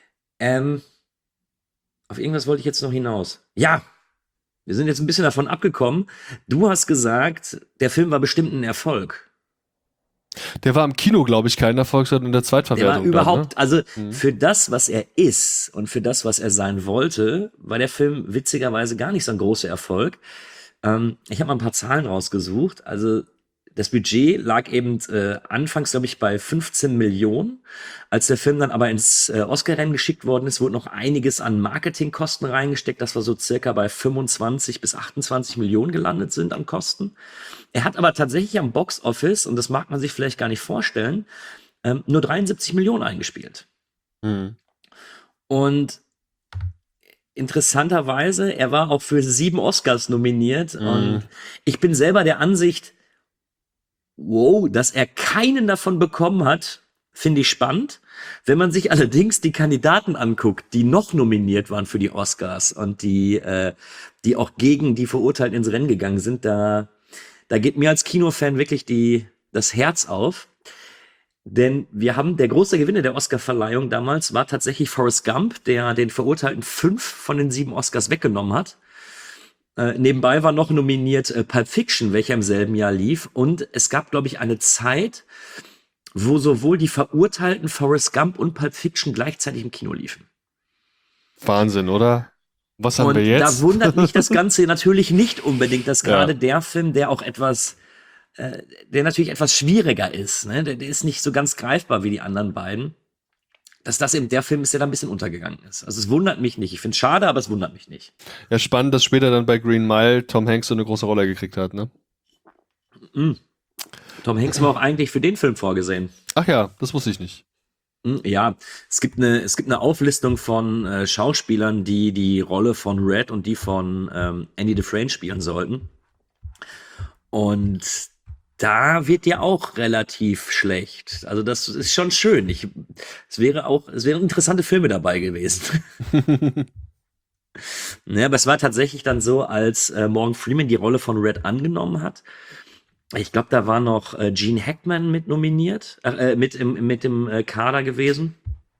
Auf irgendwas wollte ich jetzt noch hinaus. Ja, wir sind jetzt ein bisschen davon abgekommen. Du hast gesagt, der Film war bestimmt ein Erfolg. Der war im Kino, glaube ich, kein Erfolg, sondern in der Zweitverwertung. Der war überhaupt, dann, ne? also für das, was er ist und für das, was er sein wollte, war der Film witzigerweise gar nicht so ein großer Erfolg. Ich habe mal ein paar Zahlen rausgesucht. Also das Budget lag eben anfangs, glaube ich, bei 15 Millionen. Als der Film dann aber ins Oscar-Rennen geschickt worden ist, wurde noch einiges an Marketingkosten reingesteckt, dass wir so circa bei 25 bis 28 Millionen gelandet sind an Kosten. Er hat aber tatsächlich am Box-Office, und das mag man sich vielleicht gar nicht vorstellen, nur 73 Millionen eingespielt. Mhm. Und interessanterweise, er war auch für 7 Oscars nominiert. Und ich bin selber der Ansicht, wow, dass er keinen davon bekommen hat, finde ich spannend. Wenn man sich allerdings die Kandidaten anguckt, die noch nominiert waren für die Oscars und die auch gegen die Verurteilten ins Rennen gegangen sind, da geht mir als Kinofan wirklich das Herz auf. Denn der große Gewinner der Oscarverleihung damals war tatsächlich Forrest Gump, der den Verurteilten 5 von den 7 Oscars weggenommen hat. Nebenbei war noch nominiert Pulp Fiction, welcher im selben Jahr lief. Und es gab, glaube ich, eine Zeit, wo sowohl die Verurteilten Forrest Gump und Pulp Fiction gleichzeitig im Kino liefen. Wahnsinn, oder? Was haben wir jetzt? Da wundert mich das Ganze natürlich nicht unbedingt, dass gerade der Film, der auch der natürlich etwas schwieriger ist, ne? Der ist nicht so ganz greifbar wie die anderen beiden, dass das eben der Film ist, der da ein bisschen untergegangen ist. Also es wundert mich nicht. Ich finde es schade, aber es wundert mich nicht. Ja, spannend, dass später dann bei Green Mile Tom Hanks so eine große Rolle gekriegt hat, ne? Tom Hanks war auch eigentlich für den Film vorgesehen. Ach ja, das wusste ich nicht. Ja, es gibt eine Auflistung von Schauspielern, die die Rolle von Red und die von Andy Dufresne spielen sollten. Und da wird ja auch relativ schlecht. Also das ist schon schön. Es wären interessante Filme dabei gewesen. Ja, aber es war tatsächlich dann so, als Morgan Freeman die Rolle von Red angenommen hat. Ich glaube, da war noch Gene Hackman mit nominiert, mit im Kader gewesen.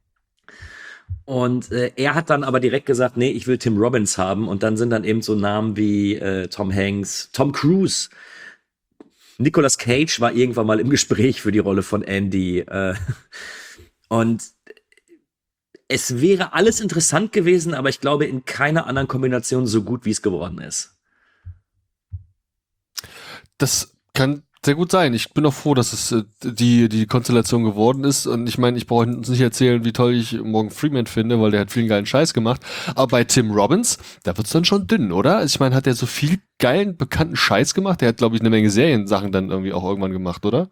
Und er hat dann aber direkt gesagt, nee, ich will Tim Robbins haben. Und dann sind dann eben so Namen wie Tom Hanks, Tom Cruise, Nicolas Cage war irgendwann mal im Gespräch für die Rolle von Andy. Und es wäre alles interessant gewesen, aber ich glaube in keiner anderen Kombination so gut, wie es geworden ist. Das kann sehr gut sein. Ich bin auch froh, dass es die Konstellation geworden ist. Und ich meine, ich brauche uns nicht erzählen, wie toll ich Morgan Freeman finde, weil der hat vielen geilen Scheiß gemacht. Aber bei Tim Robbins, da wird's dann schon dünn, oder? Also ich meine, hat der so viel geilen, bekannten Scheiß gemacht? Der hat, glaube ich, eine Menge Seriensachen dann irgendwie auch irgendwann gemacht, oder?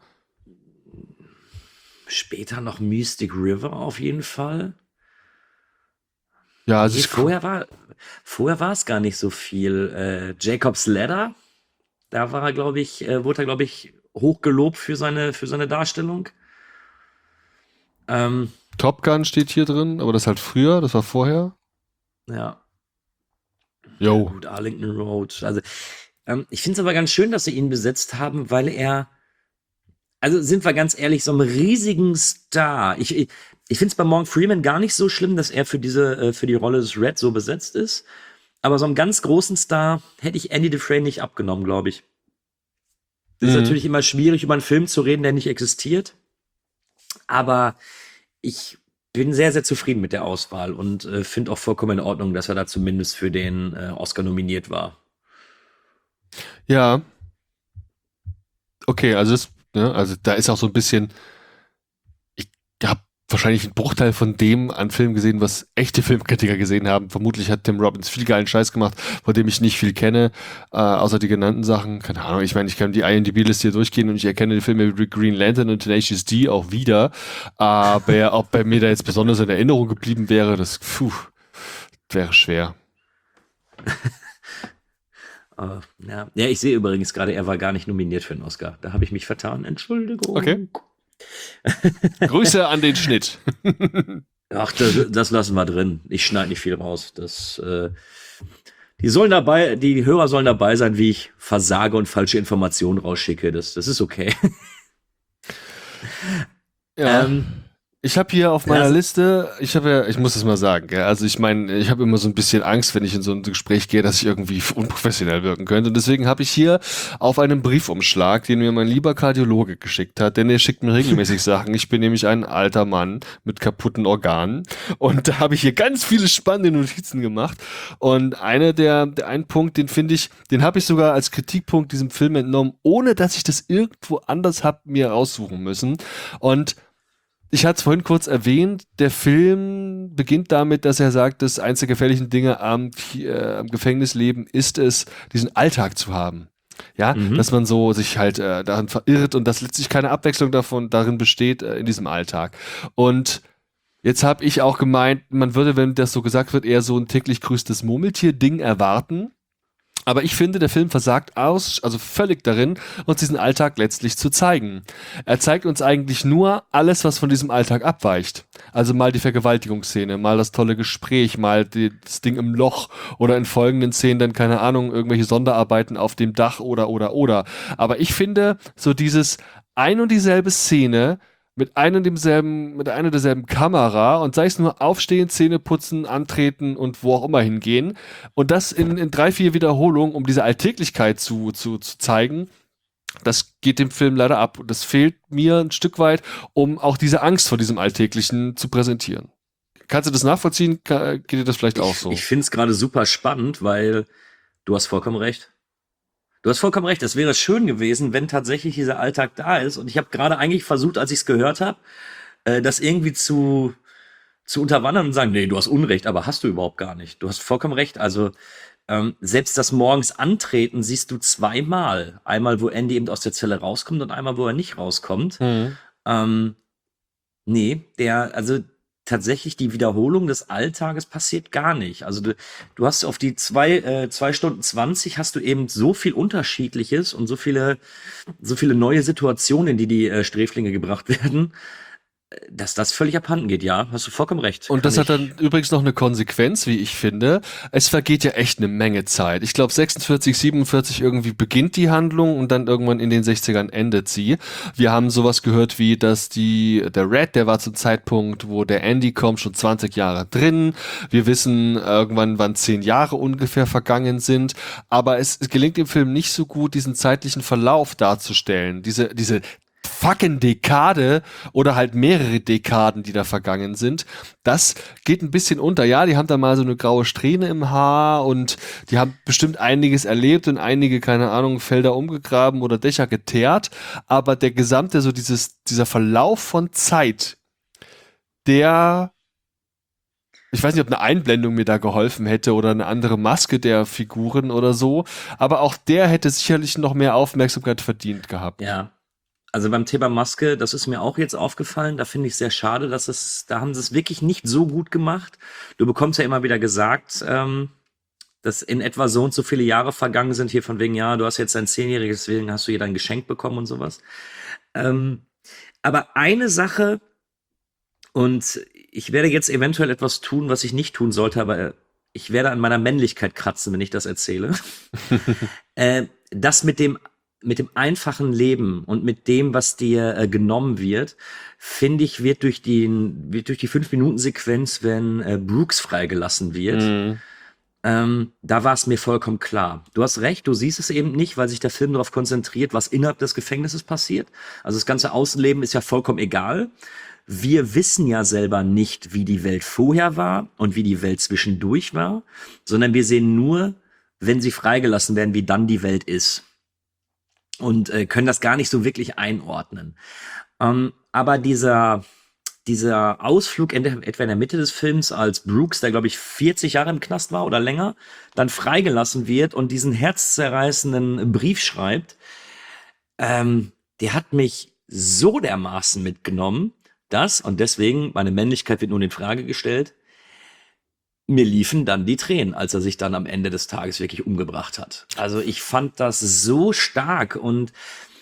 Später noch Mystic River auf jeden Fall. Ja, also vorher war es gar nicht so viel. Jacob's Ladder, da war er, wurde er, glaube ich, hochgelobt für seine Darstellung. Top Gun steht hier drin, aber das halt früher, das war vorher. Ja. Jo. Ja, gut, Arlington Road. Also, ich finde es aber ganz schön, dass sie ihn besetzt haben, weil also sind wir ganz ehrlich, so einen riesigen Star. Ich finde es bei Morgan Freeman gar nicht so schlimm, dass er für die Rolle des Red so besetzt ist. Aber so einen ganz großen Star hätte ich Andy Dufresne nicht abgenommen, glaube ich. Das ist natürlich immer schwierig, über einen Film zu reden, der nicht existiert. Aber ich bin sehr, sehr zufrieden mit der Auswahl und finde auch vollkommen in Ordnung, dass er da zumindest für den Oscar nominiert war. Ja. Okay, also da ist auch so ein bisschen, ich habe wahrscheinlich einen Bruchteil von dem an Filmen gesehen, was echte Filmkritiker gesehen haben. Vermutlich hat Tim Robbins viel geilen Scheiß gemacht, von dem ich nicht viel kenne, außer die genannten Sachen. Keine Ahnung, ich meine, ich kann die IMDb-Liste hier durchgehen und ich erkenne die Filme wie Green Lantern und Tenacious D auch wieder. Aber ob bei mir da jetzt besonders in Erinnerung geblieben wäre, das wäre schwer. Ja, ich sehe übrigens gerade, er war gar nicht nominiert für einen Oscar. Da habe ich mich vertan. Entschuldigung. Okay. Grüße an den Schnitt. Ach, das lassen wir drin. Ich schneide nicht viel raus. Die Hörer sollen dabei sein, wie ich versage und falsche Informationen rausschicke. Das ist okay. Ja. Ich habe hier auf meiner Liste, ich muss es mal sagen, gell? Also ich meine, ich habe immer so ein bisschen Angst, wenn ich in so ein Gespräch gehe, dass ich irgendwie unprofessionell wirken könnte. Und deswegen habe ich hier auf einem Briefumschlag, den mir mein lieber Kardiologe geschickt hat, denn er schickt mir regelmäßig Sachen. Ich bin nämlich ein alter Mann mit kaputten Organen. Und da habe ich hier ganz viele spannende Notizen gemacht. Und ein Punkt, den habe ich sogar als Kritikpunkt diesem Film entnommen, ohne dass ich das irgendwo anders habe mir raussuchen müssen. Und ich hatte es vorhin kurz erwähnt, der Film beginnt damit, dass er sagt, das eins der gefährlichen Dinge am Gefängnisleben ist es, diesen Alltag zu haben. Ja, dass man so sich halt darin verirrt und dass letztlich keine Abwechslung darin besteht in diesem Alltag. Und jetzt habe ich auch gemeint, man würde, wenn das so gesagt wird, eher so ein täglich grüßtes Murmeltier-Ding erwarten. Aber ich finde, der Film versagt also völlig darin, uns diesen Alltag letztlich zu zeigen. Er zeigt uns eigentlich nur alles, was von diesem Alltag abweicht. Also mal die Vergewaltigungsszene, mal das tolle Gespräch, mal das Ding im Loch oder in folgenden Szenen dann, keine Ahnung, irgendwelche Sonderarbeiten auf dem Dach oder. Aber ich finde, so dieses ein und dieselbe Szene mit einer und derselben Kamera und sei es nur aufstehen, Zähne putzen, antreten und wo auch immer hingehen und das in 3-4 Wiederholungen, um diese Alltäglichkeit zu zeigen, das geht dem Film leider ab und das fehlt mir ein Stück weit, um auch diese Angst vor diesem Alltäglichen zu präsentieren. Kannst du das nachvollziehen? Geht dir das vielleicht auch so? Ich finde es gerade super spannend, weil du hast vollkommen recht. Es wäre schön gewesen, wenn tatsächlich dieser Alltag da ist. Und ich habe gerade eigentlich versucht, als ich es gehört habe, das irgendwie zu unterwandern und sagen, nee, du hast Unrecht, aber hast du überhaupt gar nicht. Du hast vollkommen recht. Also selbst das morgens Antreten siehst du zweimal. Einmal, wo Andy eben aus der Zelle rauskommt und einmal, wo er nicht rauskommt. Tatsächlich die Wiederholung des Alltages passiert gar nicht. Also du hast auf die 2 Stunden 20 hast du eben so viel Unterschiedliches und so viele neue Situationen, in die Sträflinge gebracht werden, dass das völlig abhanden geht, ja, hast du vollkommen recht. Und das hat dann übrigens noch eine Konsequenz, wie ich finde. Es vergeht ja echt eine Menge Zeit. Ich glaube 46, 47 irgendwie beginnt die Handlung und dann irgendwann in den 60ern endet sie. Wir haben sowas gehört wie, dass der Red, der war zum Zeitpunkt, wo der Andy kommt, schon 20 Jahre drin. Wir wissen irgendwann, wann 10 Jahre ungefähr vergangen sind. Aber es gelingt dem Film nicht so gut, diesen zeitlichen Verlauf darzustellen. Diese fucking Dekade oder halt mehrere Dekaden, die da vergangen sind. Das geht ein bisschen unter. Ja, die haben da mal so eine graue Strähne im Haar und die haben bestimmt einiges erlebt und einige, keine Ahnung, Felder umgegraben oder Dächer geteert. Aber der gesamte, so dieser Verlauf von Zeit, ich weiß nicht, ob eine Einblendung mir da geholfen hätte oder eine andere Maske der Figuren oder so, aber auch der hätte sicherlich noch mehr Aufmerksamkeit verdient gehabt. Ja. Also beim Thema Maske, das ist mir auch jetzt aufgefallen, da finde ich sehr schade, da haben sie es wirklich nicht so gut gemacht. Du bekommst ja immer wieder gesagt, dass in etwa so und so viele Jahre vergangen sind, hier von wegen, ja, du hast jetzt ein 10-jähriges, deswegen hast du hier dein Geschenk bekommen und sowas. Aber eine Sache, und ich werde jetzt eventuell etwas tun, was ich nicht tun sollte, aber ich werde an meiner Männlichkeit kratzen, wenn ich das erzähle. Das mit dem einfachen Leben und mit dem, was dir genommen wird, finde ich, wird durch die 5-Minuten-Sequenz, wenn Brooks freigelassen wird, da war es mir vollkommen klar. Du hast recht, du siehst es eben nicht, weil sich der Film darauf konzentriert, was innerhalb des Gefängnisses passiert. Also das ganze Außenleben ist ja vollkommen egal. Wir wissen ja selber nicht, wie die Welt vorher war und wie die Welt zwischendurch war, sondern wir sehen nur, wenn sie freigelassen werden, wie dann die Welt ist. Und können das gar nicht so wirklich einordnen. Aber dieser dieser Ausflug etwa in der Mitte des Films, als Brooks, der glaube ich 40 Jahre im Knast war oder länger, dann freigelassen wird und diesen herzzerreißenden Brief schreibt, der hat mich so dermaßen mitgenommen, dass, und deswegen, meine Männlichkeit wird nun in Frage gestellt, mir liefen dann die Tränen, als er sich dann am Ende des Tages wirklich umgebracht hat. Also ich fand das so stark und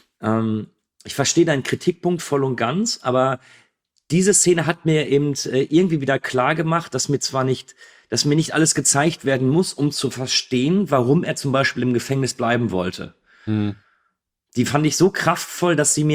ich verstehe deinen Kritikpunkt voll und ganz, aber diese Szene hat mir eben irgendwie wieder klar gemacht, dass mir nicht alles gezeigt werden muss, um zu verstehen, warum er zum Beispiel im Gefängnis bleiben wollte. Die fand ich so kraftvoll, dass ich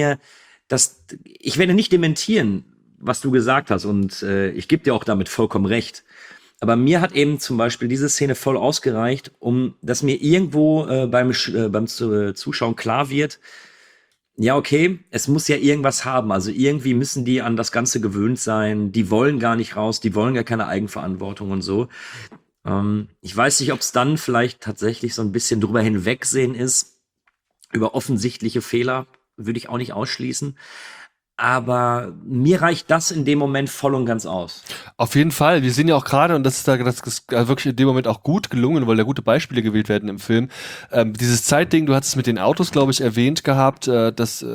werde nicht dementieren, was du gesagt hast, und ich gebe dir auch damit vollkommen recht. Aber mir hat eben zum Beispiel diese Szene voll ausgereicht, dass mir irgendwo beim Zuschauen klar wird, ja, okay, es muss ja irgendwas haben. Also irgendwie müssen die an das Ganze gewöhnt sein. Die wollen gar nicht raus, die wollen gar keine Eigenverantwortung und so. Ich weiß nicht, ob es dann vielleicht tatsächlich so ein bisschen drüber hinwegsehen ist. Über offensichtliche Fehler würde ich auch nicht ausschließen. Aber mir reicht das in dem Moment voll und ganz aus. Auf jeden Fall. Wir sehen ja auch gerade, und das ist wirklich in dem Moment auch gut gelungen, weil da gute Beispiele gewählt werden im Film. Dieses Zeitding, du hattest es mit den Autos, glaube ich, erwähnt gehabt, dass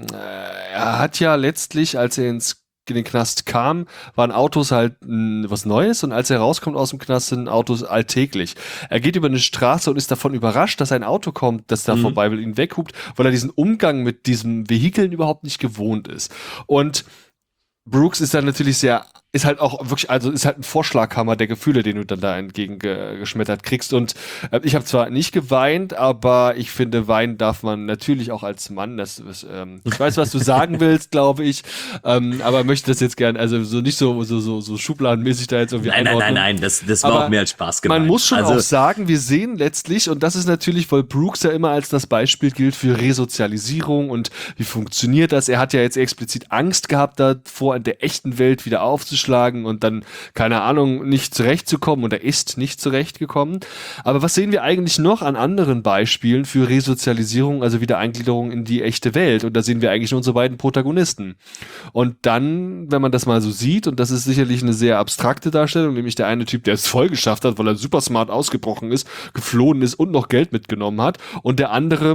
er hat ja letztlich, als er in den Knast kam, waren Autos halt was Neues, und als er rauskommt aus dem Knast, sind Autos alltäglich. Er geht über eine Straße und ist davon überrascht, dass ein Auto kommt, das da vorbei will, ihn weghupt, weil er diesen Umgang mit diesem Vehikeln überhaupt nicht gewohnt ist. Und Brooks ist dann natürlich ist halt ein Vorschlaghammer der Gefühle, den du dann da entgegengeschmettert kriegst. Und ich habe zwar nicht geweint, aber ich finde, weinen darf man natürlich auch als Mann. Ich weiß, was du sagen willst, glaube ich, aber möchte das jetzt gerne, also so nicht so schubladenmäßig da jetzt irgendwie einordnen. Nein, das war auch mehr als Spaß gemeint. Man muss schon auch sagen, wir sehen letztlich, und das ist natürlich, weil Brooks ja immer als das Beispiel gilt für Resozialisierung und wie funktioniert das. Er hat ja jetzt explizit Angst gehabt davor, in der echten Welt wieder aufzuschlagen und dann, keine Ahnung, nicht zurechtzukommen, oder ist nicht zurechtgekommen. Aber was sehen wir eigentlich noch an anderen Beispielen für Resozialisierung, also Wiedereingliederung in die echte Welt? Und da sehen wir eigentlich nur unsere beiden Protagonisten. Und dann, wenn man das mal so sieht, und das ist sicherlich eine sehr abstrakte Darstellung, nämlich der eine Typ, der es voll geschafft hat, weil er super smart ausgebrochen ist, geflohen ist und noch Geld mitgenommen hat, und der andere,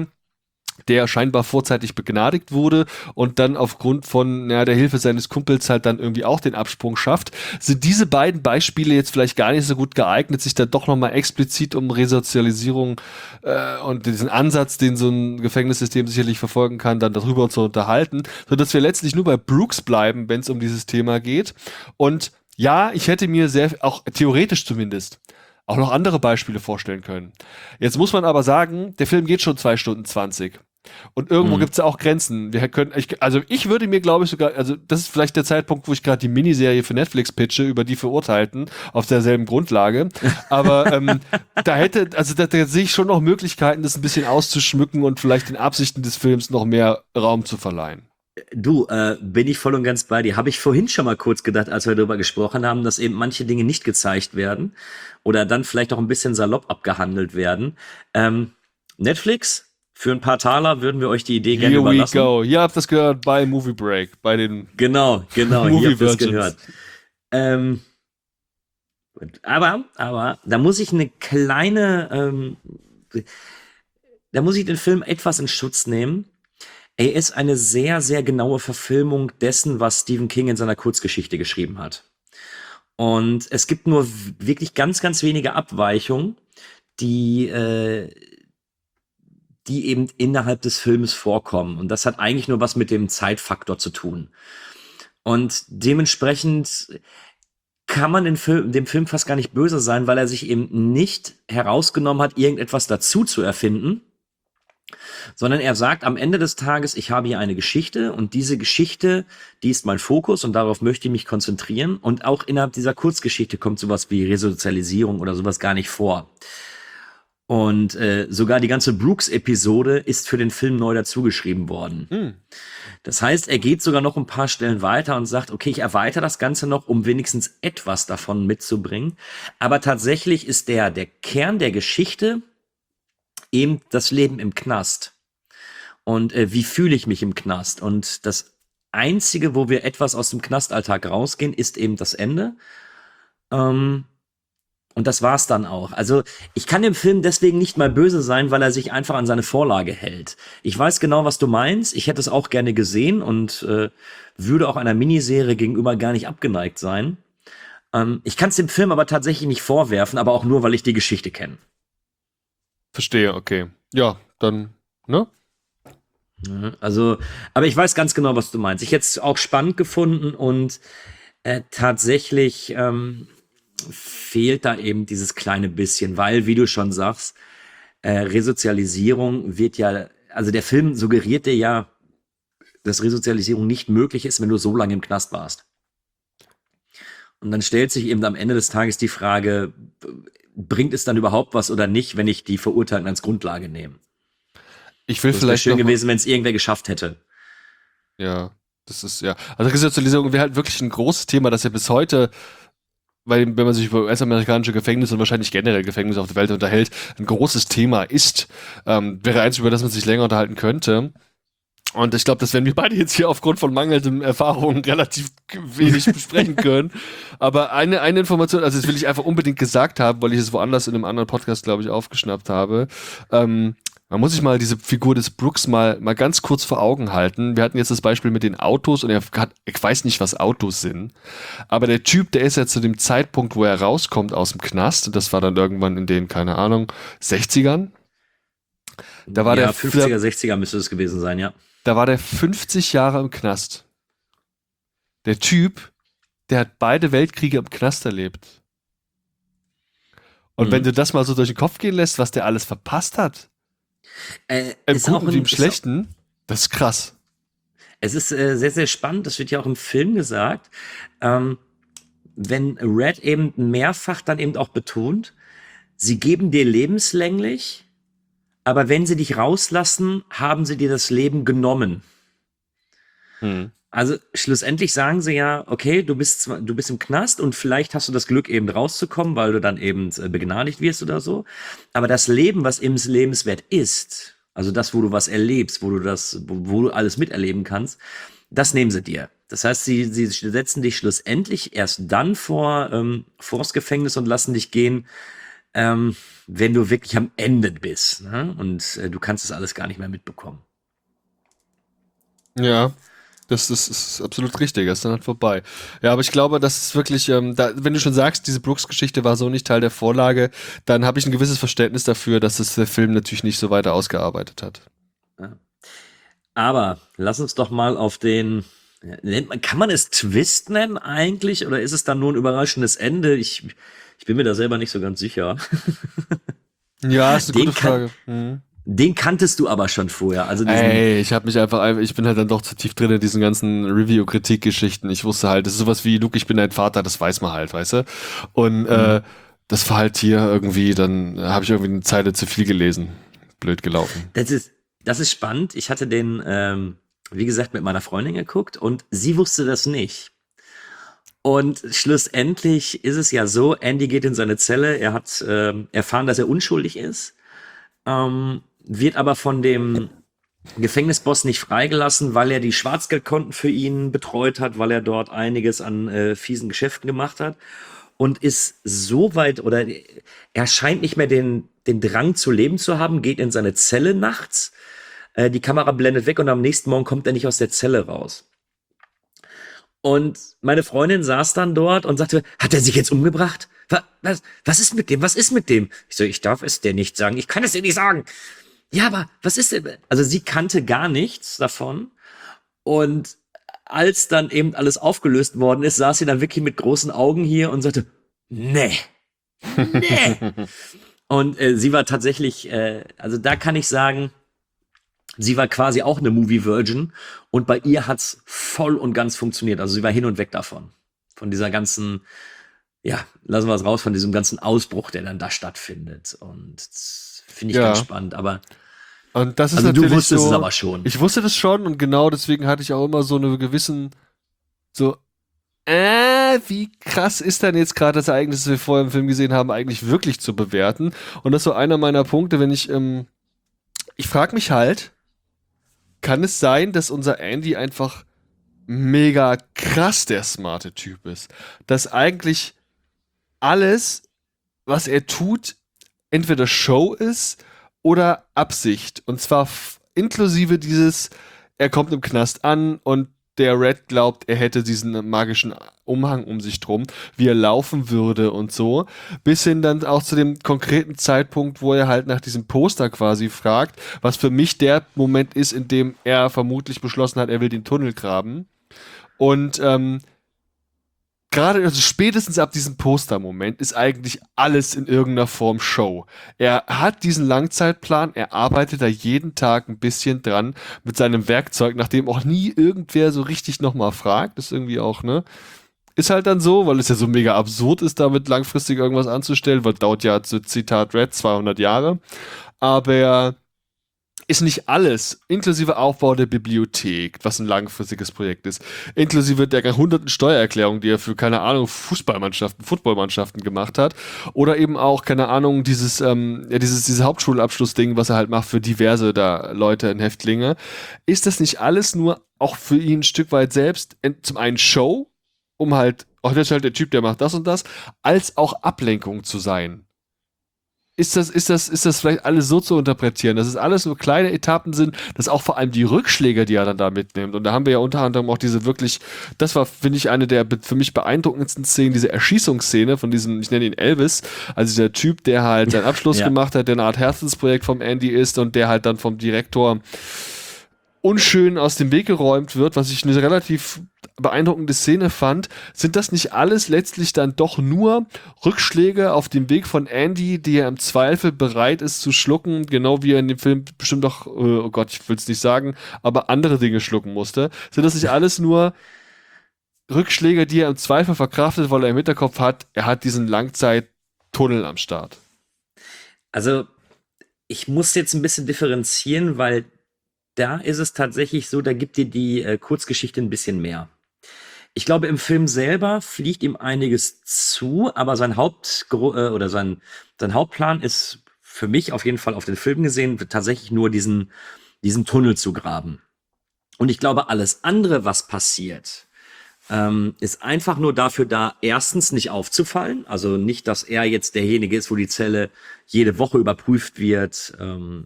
der scheinbar vorzeitig begnadigt wurde und dann aufgrund von der Hilfe seines Kumpels halt dann irgendwie auch den Absprung schafft, sind diese beiden Beispiele jetzt vielleicht gar nicht so gut geeignet, sich dann doch nochmal explizit um Resozialisierung und diesen Ansatz, den so ein Gefängnissystem sicherlich verfolgen kann, dann darüber zu unterhalten, sodass wir letztlich nur bei Brooks bleiben, wenn es um dieses Thema geht. Und ja, ich hätte mir auch theoretisch zumindest, auch noch andere Beispiele vorstellen können. Jetzt muss man aber sagen, der Film geht schon 2 Stunden 20. Und irgendwo gibt's ja auch Grenzen. Ich würde mir, glaube ich, sogar, also das ist vielleicht der Zeitpunkt, wo ich gerade die Miniserie für Netflix pitche, über die Verurteilten, auf derselben Grundlage. Aber da sehe ich schon noch Möglichkeiten, das ein bisschen auszuschmücken und vielleicht den Absichten des Films noch mehr Raum zu verleihen. Du, bin ich voll und ganz bei dir. Habe ich vorhin schon mal kurz gedacht, als wir darüber gesprochen haben, dass eben manche Dinge nicht gezeigt werden oder dann vielleicht auch ein bisschen salopp abgehandelt werden. Netflix, für ein paar Taler würden wir euch die Idee gerne überlassen. Here we go. Ihr habt das gehört bei Movie Break, bei den Genau, ihr habt das gehört. Aber da muss ich da muss ich den Film etwas in Schutz nehmen. Er ist eine sehr, sehr genaue Verfilmung dessen, was Stephen King in seiner Kurzgeschichte geschrieben hat. Und es gibt nur wirklich ganz, ganz wenige Abweichungen, die eben innerhalb des Films vorkommen. Und das hat eigentlich nur was mit dem Zeitfaktor zu tun. Und dementsprechend kann man dem Film fast gar nicht böse sein, weil er sich eben nicht herausgenommen hat, irgendetwas dazu zu erfinden, sondern er sagt am Ende des Tages, ich habe hier eine Geschichte und diese Geschichte, die ist mein Fokus und darauf möchte ich mich konzentrieren. Und auch innerhalb dieser Kurzgeschichte kommt sowas wie Resozialisierung oder sowas gar nicht vor. Und sogar die ganze Brooks-Episode ist für den Film neu dazugeschrieben worden. Das heißt, er geht sogar noch ein paar Stellen weiter und sagt, okay, ich erweitere das Ganze noch, um wenigstens etwas davon mitzubringen. Aber tatsächlich ist der Kern der Geschichte eben das Leben im Knast. Und wie fühle ich mich im Knast? Und das Einzige, wo wir etwas aus dem Knastalltag rausgehen, ist eben das Ende. Und das war's dann auch. Also ich kann dem Film deswegen nicht mal böse sein, weil er sich einfach an seine Vorlage hält. Ich weiß genau, was du meinst. Ich hätte es auch gerne gesehen und würde auch einer Miniserie gegenüber gar nicht abgeneigt sein. Ich kann es dem Film aber tatsächlich nicht vorwerfen, aber auch nur, weil ich die Geschichte kenne. Verstehe, okay. Ja, dann, ne? Also, aber ich weiß ganz genau, was du meinst. Ich hätte es auch spannend gefunden und tatsächlich fehlt da eben dieses kleine bisschen, weil, wie du schon sagst, Resozialisierung wird ja, also der Film suggeriert dir ja, dass Resozialisierung nicht möglich ist, wenn du so lange im Knast warst. Und dann stellt sich eben am Ende des Tages die Frage, bringt es dann überhaupt was oder nicht, wenn ich die Verurteilten als Grundlage nehme? Ich will Das vielleicht wäre schön noch gewesen, wenn es irgendwer geschafft hätte. Ja, das ist, ja. Also Resozialisierung wäre halt wirklich ein großes Thema, das ja bis heute, weil wenn man sich über US-amerikanische Gefängnisse und wahrscheinlich generell Gefängnisse auf der Welt unterhält, ein großes Thema ist. Wäre eins, über das man sich länger unterhalten könnte. Und ich glaube, das werden wir beide jetzt hier aufgrund von mangelnden Erfahrungen relativ wenig besprechen können. Aber eine Information, also das will ich einfach unbedingt gesagt haben, weil ich es woanders in einem anderen Podcast, glaube ich, aufgeschnappt habe. Man muss sich mal diese Figur des Brooks mal ganz kurz vor Augen halten. Wir hatten jetzt das Beispiel mit den Autos und ich weiß nicht, was Autos sind. Aber der Typ, der ist ja zu dem Zeitpunkt, wo er rauskommt aus dem Knast, und das war dann irgendwann in den, keine Ahnung, 60ern. Da war der 50er, 60er müsste es gewesen sein, ja. Da war der 50 Jahre im Knast. Der Typ, der hat beide Weltkriege im Knast erlebt. Und wenn du das mal so durch den Kopf gehen lässt, was der alles verpasst hat, im Guten wie im Schlechten, das ist krass. Es ist sehr, sehr spannend, das wird ja auch im Film gesagt, wenn Red eben mehrfach dann eben auch betont, sie geben dir lebenslänglich, aber wenn sie dich rauslassen, haben sie dir das Leben genommen. Also schlussendlich sagen sie ja, okay, du bist im Knast und vielleicht hast du das Glück, eben rauszukommen, weil du dann eben begnadigt wirst oder so. Aber das Leben, was eben lebenswert ist, also das, wo du was erlebst, wo du alles miterleben kannst, das nehmen sie dir. Das heißt, sie setzen dich schlussendlich erst dann vors Gefängnis und lassen dich gehen, wenn du wirklich am Ende bist. Ne? Und du kannst das alles gar nicht mehr mitbekommen. Ja. Das ist absolut richtig, das ist dann halt vorbei. Ja, aber ich glaube, das ist wirklich, wenn du schon sagst, diese Brooks-Geschichte war so nicht Teil der Vorlage, dann habe ich ein gewisses Verständnis dafür, dass es der Film natürlich nicht so weiter ausgearbeitet hat. Ja. Aber lass uns doch mal auf den, kann man es Twist nennen eigentlich, oder ist es dann nur ein überraschendes Ende? Ich bin mir da selber nicht so ganz sicher. Ja, ist eine gute Frage. Den kanntest du aber schon vorher. Also ich bin halt dann doch zu tief drin in diesen ganzen Review-Kritik-Geschichten. Ich wusste halt, das ist sowas wie, Luke, ich bin dein Vater, das weiß man halt, weißt du? Und das war halt hier irgendwie, dann habe ich irgendwie eine Zeile zu viel gelesen. Blöd gelaufen. Das ist spannend. Ich hatte den, wie gesagt, mit meiner Freundin geguckt und sie wusste das nicht. Und schlussendlich ist es ja so, Andy geht in seine Zelle, er hat erfahren, dass er unschuldig ist, wird aber von dem Gefängnisboss nicht freigelassen, weil er die Schwarzgeldkonten für ihn betreut hat, weil er dort einiges an fiesen Geschäften gemacht hat und ist so weit, oder er scheint nicht mehr den Drang zu leben zu haben, geht in seine Zelle nachts, die Kamera blendet weg und am nächsten Morgen kommt er nicht aus der Zelle raus. Und meine Freundin saß dann dort und sagte, hat er sich jetzt umgebracht? Was ist mit dem? Was ist mit dem? Ich so, ich darf es dir nicht sagen. Ich kann es dir nicht sagen. Ja, aber was ist denn? Also sie kannte gar nichts davon. Und als dann eben alles aufgelöst worden ist, saß sie dann wirklich mit großen Augen hier und sagte, nee. Und sie war tatsächlich, also da kann ich sagen, sie war quasi auch eine Movie-Virgin und bei ihr hat's voll und ganz funktioniert. Also sie war hin und weg davon. Von dieser ganzen, ja, lassen wir es raus, von diesem ganzen Ausbruch, der dann da stattfindet. Und das finde ich ganz spannend. Aber und das ist also natürlich du wusstest so, es aber schon. Ich wusste das schon und genau deswegen hatte ich auch immer so eine gewissen, wie krass ist denn jetzt gerade das Ereignis, das wir vorher im Film gesehen haben, eigentlich wirklich zu bewerten? Und das ist so einer meiner Punkte, wenn ich frage mich halt, kann es sein, dass unser Andy einfach mega krass der smarte Typ ist. Dass eigentlich alles, was er tut, entweder Show ist oder Absicht. Und zwar inklusive dieses, er kommt im Knast an und der Red glaubt, er hätte diesen magischen Umhang um sich drum, wie er laufen würde und so. Bis hin dann auch zu dem konkreten Zeitpunkt, wo er halt nach diesem Poster quasi fragt, was für mich der Moment ist, in dem er vermutlich beschlossen hat, er will den Tunnel graben. Und gerade, also spätestens ab diesem Postermoment ist eigentlich alles in irgendeiner Form Show. Er hat diesen Langzeitplan, er arbeitet da jeden Tag ein bisschen dran mit seinem Werkzeug, nachdem auch nie irgendwer so richtig nochmal fragt. Das ist irgendwie auch, ne? Ist halt dann so, weil es ja so mega absurd ist, damit langfristig irgendwas anzustellen, weil dauert ja, Zitat Red, 200 Jahre. Aber ist nicht alles, inklusive Aufbau der Bibliothek, was ein langfristiges Projekt ist, inklusive der hunderten Steuererklärungen, die er für, keine Ahnung, Footballmannschaften gemacht hat, oder eben auch, keine Ahnung, dieses Hauptschulabschlussding, was er halt macht für diverse da Leute in Häftlinge, ist das nicht alles nur auch für ihn ein Stück weit selbst, zum einen Show, um halt, das ist halt der Typ, der macht das und das, als auch Ablenkung zu sein? Ist das vielleicht alles so zu interpretieren, dass es alles nur kleine Etappen sind, dass auch vor allem die Rückschläge, die er dann da mitnimmt, und da haben wir ja unter anderem auch diese wirklich, das war, finde ich, eine der für mich beeindruckendsten Szenen, diese Erschießungsszene von diesem, ich nenne ihn Elvis, also dieser Typ, der halt seinen Abschluss gemacht hat, der eine Art Herzensprojekt vom Andy ist und der halt dann vom Direktor unschön aus dem Weg geräumt wird, was ich eine relativ beeindruckende Szene fand. Sind das nicht alles letztlich dann doch nur Rückschläge auf dem Weg von Andy, die er im Zweifel bereit ist zu schlucken, genau wie er in dem Film bestimmt auch, oh Gott, ich will es nicht sagen, aber andere Dinge schlucken musste? Sind das nicht alles nur Rückschläge, die er im Zweifel verkraftet, weil er im Hinterkopf hat, er hat diesen Langzeittunnel am Start? Also, ich muss jetzt ein bisschen differenzieren, weil da ist es tatsächlich so, da gibt dir die Kurzgeschichte ein bisschen mehr. Ich glaube, im Film selber fliegt ihm einiges zu, aber sein Hauptplan ist für mich auf jeden Fall auf den Film gesehen, tatsächlich nur diesen Tunnel zu graben. Und ich glaube, alles andere, was passiert, ist einfach nur dafür da, erstens nicht aufzufallen, also nicht, dass er jetzt derjenige ist, wo die Zelle jede Woche überprüft wird,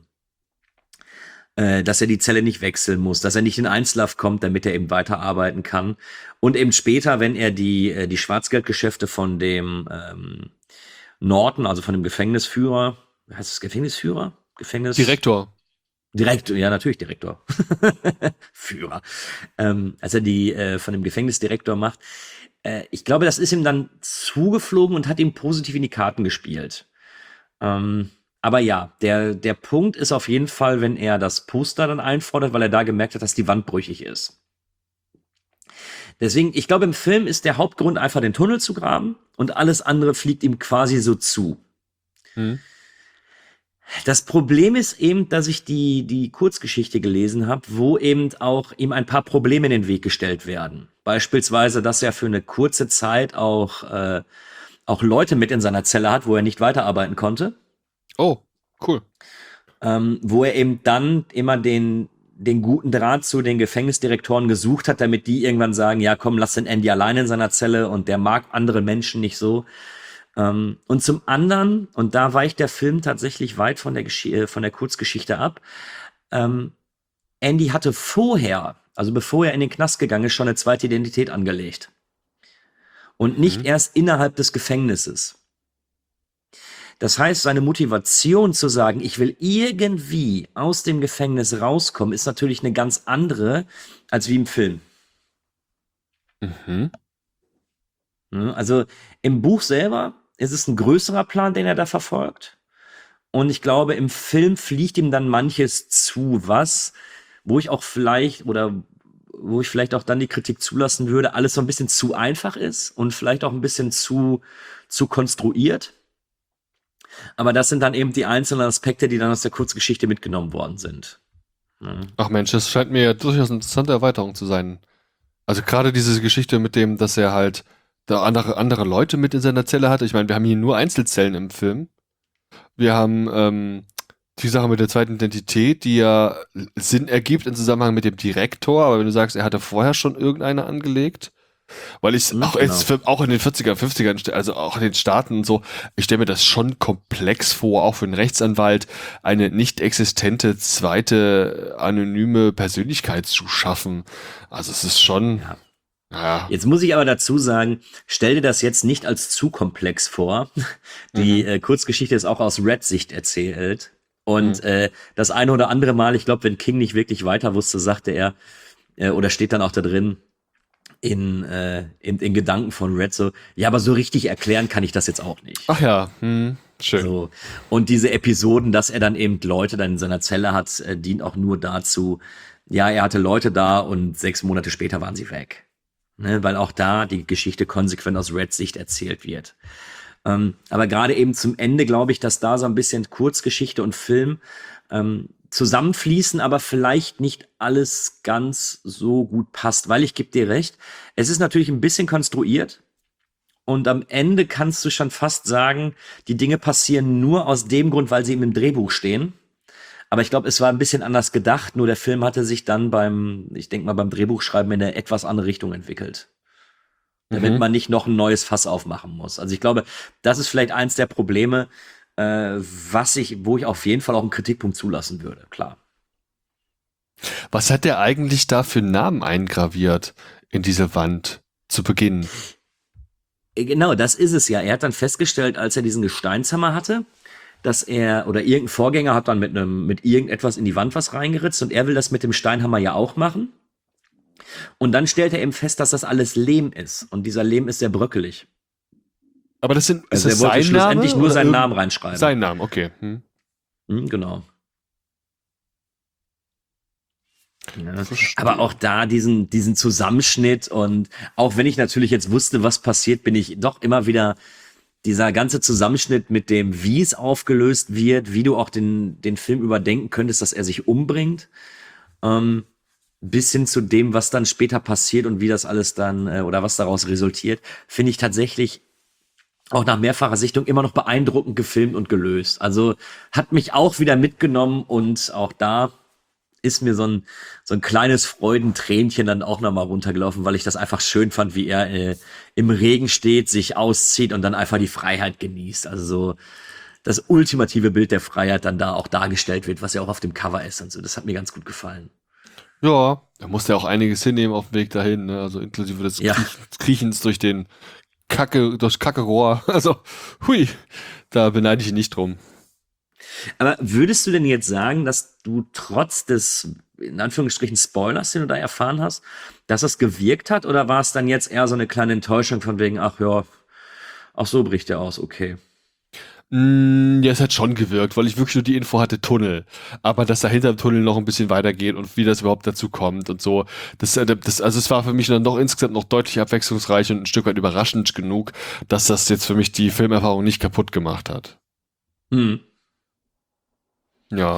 dass er die Zelle nicht wechseln muss, dass er nicht in Einzelhaft kommt, damit er eben weiterarbeiten kann. Und eben später, wenn er die Schwarzgeldgeschäfte von dem Norton, also von dem Gefängnisführer, heißt es Gefängnisführer? Direktor, ja, natürlich Direktor. Führer. Als er die von dem Gefängnisdirektor macht. Ich glaube, das ist ihm dann zugeflogen und hat ihm positiv in die Karten gespielt. Aber ja, der Punkt ist auf jeden Fall, wenn er das Poster dann einfordert, weil er da gemerkt hat, dass die Wand brüchig ist. Deswegen, ich glaube, im Film ist der Hauptgrund einfach, den Tunnel zu graben, und alles andere fliegt ihm quasi so zu. Das Problem ist eben, dass ich die Kurzgeschichte gelesen habe, wo eben auch ihm ein paar Probleme in den Weg gestellt werden. Beispielsweise, dass er für eine kurze Zeit auch Leute mit in seiner Zelle hat, wo er nicht weiterarbeiten konnte. Oh, cool. Wo er eben dann immer den guten Draht zu den Gefängnisdirektoren gesucht hat, damit die irgendwann sagen, ja komm, lass den Andy alleine in seiner Zelle, und der mag andere Menschen nicht so. Und zum anderen, und da weicht der Film tatsächlich weit von der Kurzgeschichte ab, Andy hatte vorher, also bevor er in den Knast gegangen ist, schon eine zweite Identität angelegt. Und nicht erst innerhalb des Gefängnisses. Das heißt, seine Motivation zu sagen, ich will irgendwie aus dem Gefängnis rauskommen, ist natürlich eine ganz andere als wie im Film. Also im Buch selber ist es ein größerer Plan, den er da verfolgt. Und ich glaube, im Film fliegt ihm dann manches zu, wo ich vielleicht auch dann die Kritik zulassen würde, alles so ein bisschen zu einfach ist und vielleicht auch ein bisschen zu konstruiert. Aber das sind dann eben die einzelnen Aspekte, die dann aus der Kurzgeschichte mitgenommen worden sind. Ach Mensch, das scheint mir ja durchaus eine interessante Erweiterung zu sein. Also gerade diese Geschichte mit dem, dass er halt da andere Leute mit in seiner Zelle hat. Ich meine, wir haben hier nur Einzelzellen im Film. Wir haben Die Sache mit der zweiten Identität, die ja Sinn ergibt im Zusammenhang mit dem Direktor, aber wenn du sagst, er hatte vorher schon irgendeine angelegt, weil ich auch jetzt auch in den 40er, 50ern, also auch in den Staaten und so, ich stelle mir das schon komplex vor, auch für einen Rechtsanwalt, eine nicht existente zweite anonyme Persönlichkeit zu schaffen. Also es ist schon... Ja. Jetzt muss ich aber dazu sagen, stell dir das jetzt nicht als zu komplex vor. Die Kurzgeschichte ist auch aus Red-Sicht erzählt. Und das eine oder andere Mal, ich glaube, wenn King nicht wirklich weiter wusste, sagte er, oder steht dann auch da drin, in Gedanken von Red so, ja, aber so richtig erklären kann ich das jetzt auch nicht. Ach ja, schön. So. Und diese Episoden, dass er dann eben Leute dann in seiner Zelle hat, dient auch nur dazu, ja, er hatte Leute da und 6 Monate später waren sie weg. Ne, weil auch da die Geschichte konsequent aus Reds Sicht erzählt wird. Aber gerade eben zum Ende glaube ich, dass da so ein bisschen Kurzgeschichte und Film zusammenfließen, aber vielleicht nicht alles ganz so gut passt, weil ich gebe dir recht, es ist natürlich ein bisschen konstruiert und am Ende kannst du schon fast sagen, die Dinge passieren nur aus dem Grund, weil sie im Drehbuch stehen. Aber ich glaube, es war ein bisschen anders gedacht, nur der Film hatte sich dann beim Drehbuchschreiben in eine etwas andere Richtung entwickelt. Damit man nicht noch ein neues Fass aufmachen muss. Also ich glaube, das ist vielleicht eins der Probleme, wo ich auf jeden Fall auch einen Kritikpunkt zulassen würde, klar. Was hat der eigentlich da für einen Namen eingraviert in diese Wand zu Beginn? Genau, das ist es ja. Er hat dann festgestellt, als er diesen Gesteinshammer hatte, dass er, oder irgendein Vorgänger hat dann mit irgendetwas in die Wand was reingeritzt und er will das mit dem Steinhammer ja auch machen. Und dann stellt er eben fest, dass das alles Lehm ist. Und dieser Lehm ist sehr bröckelig. Aber ist er das wollte sein schlussendlich Name? nur seinen Namen reinschreiben. Sein Name, okay. Genau. Ja. Aber auch da diesen Zusammenschnitt und auch wenn ich natürlich jetzt wusste, was passiert, bin ich doch immer wieder dieser ganze Zusammenschnitt mit dem, wie es aufgelöst wird, wie du auch den Film überdenken könntest, dass er sich umbringt, bis hin zu dem, was dann später passiert und wie das alles dann oder was daraus resultiert, finde ich tatsächlich auch nach mehrfacher Sichtung immer noch beeindruckend gefilmt und gelöst. Also hat mich auch wieder mitgenommen und auch da ist mir so ein kleines Freudentränchen dann auch nochmal runtergelaufen, weil ich das einfach schön fand, wie er im Regen steht, sich auszieht und dann einfach die Freiheit genießt. Also so das ultimative Bild der Freiheit dann da auch dargestellt wird, was ja auch auf dem Cover ist und so. Das hat mir ganz gut gefallen. Ja, da musste ja auch einiges hinnehmen auf dem Weg dahin, ne? Also inklusive des Kriechens durchs Kackerohr. Also, hui, da beneide ich ihn nicht drum. Aber würdest du denn jetzt sagen, dass du trotz des, in Anführungsstrichen, Spoilers, den du da erfahren hast, dass das gewirkt hat? Oder war es dann jetzt eher so eine kleine Enttäuschung von wegen, ach so bricht der aus, okay. Ja, es hat schon gewirkt, weil ich wirklich nur die Info hatte, Tunnel. Aber dass da hinter dem Tunnel noch ein bisschen weitergeht und wie das überhaupt dazu kommt und so. Also es war für mich dann doch insgesamt noch deutlich abwechslungsreich und ein Stück weit überraschend genug, dass das jetzt für mich die Filmerfahrung nicht kaputt gemacht hat. Ja.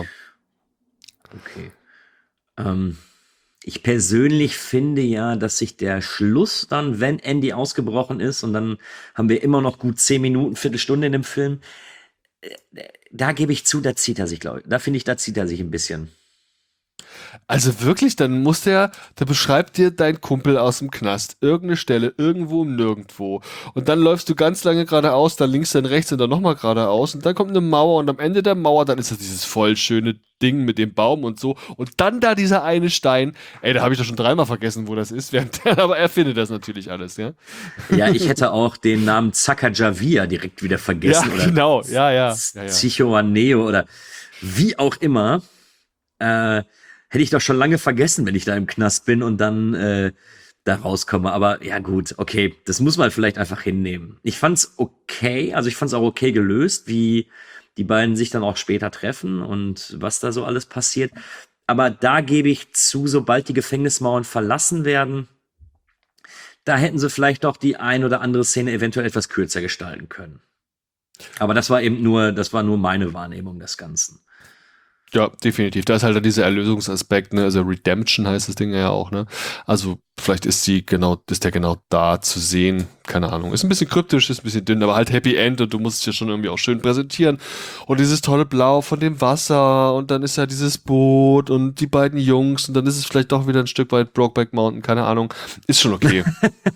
Okay. Ich persönlich finde ja, dass sich der Schluss dann, wenn Andy ausgebrochen ist und dann haben wir immer noch gut 10 Minuten, Viertelstunde in dem Film, da gebe ich zu, da zieht er sich, glaube ich. Da finde ich, da zieht er sich ein bisschen. Also wirklich, dann da beschreibt dir dein Kumpel aus dem Knast irgendeine Stelle, irgendwo im Nirgendwo. Und dann läufst du ganz lange geradeaus, dann links, dann rechts und dann nochmal geradeaus. Und dann kommt eine Mauer und am Ende der Mauer, dann ist das dieses voll schöne Ding mit dem Baum und so. Und dann da dieser eine Stein. Ey, da habe ich doch schon 3-mal vergessen, wo das ist. Aber er findet das natürlich alles, ja. Ja, ich hätte auch den Namen Sacagawea direkt wieder vergessen. Ja, oder genau. Ja. Zichoaneo oder wie auch immer. Hätte ich doch schon lange vergessen, wenn ich da im Knast bin und dann da rauskomme. Aber ja gut, okay, das muss man vielleicht einfach hinnehmen. Ich fand's okay, also ich fand's auch okay gelöst, wie die beiden sich dann auch später treffen und was da so alles passiert. Aber da gebe ich zu, sobald die Gefängnismauern verlassen werden, da hätten sie vielleicht doch die ein oder andere Szene eventuell etwas kürzer gestalten können. Aber das war nur meine Wahrnehmung des Ganzen. Ja, definitiv. Da ist halt dann dieser Erlösungsaspekt, ne? Also Redemption heißt das Ding ja auch, ne? Also vielleicht ist der genau da zu sehen. Keine Ahnung. Ist ein bisschen kryptisch, ist ein bisschen dünn, aber halt Happy End und du musst es ja schon irgendwie auch schön präsentieren. Und dieses tolle Blau von dem Wasser und dann ist ja dieses Boot und die beiden Jungs und dann ist es vielleicht doch wieder ein Stück weit Brokeback Mountain, keine Ahnung. Ist schon okay.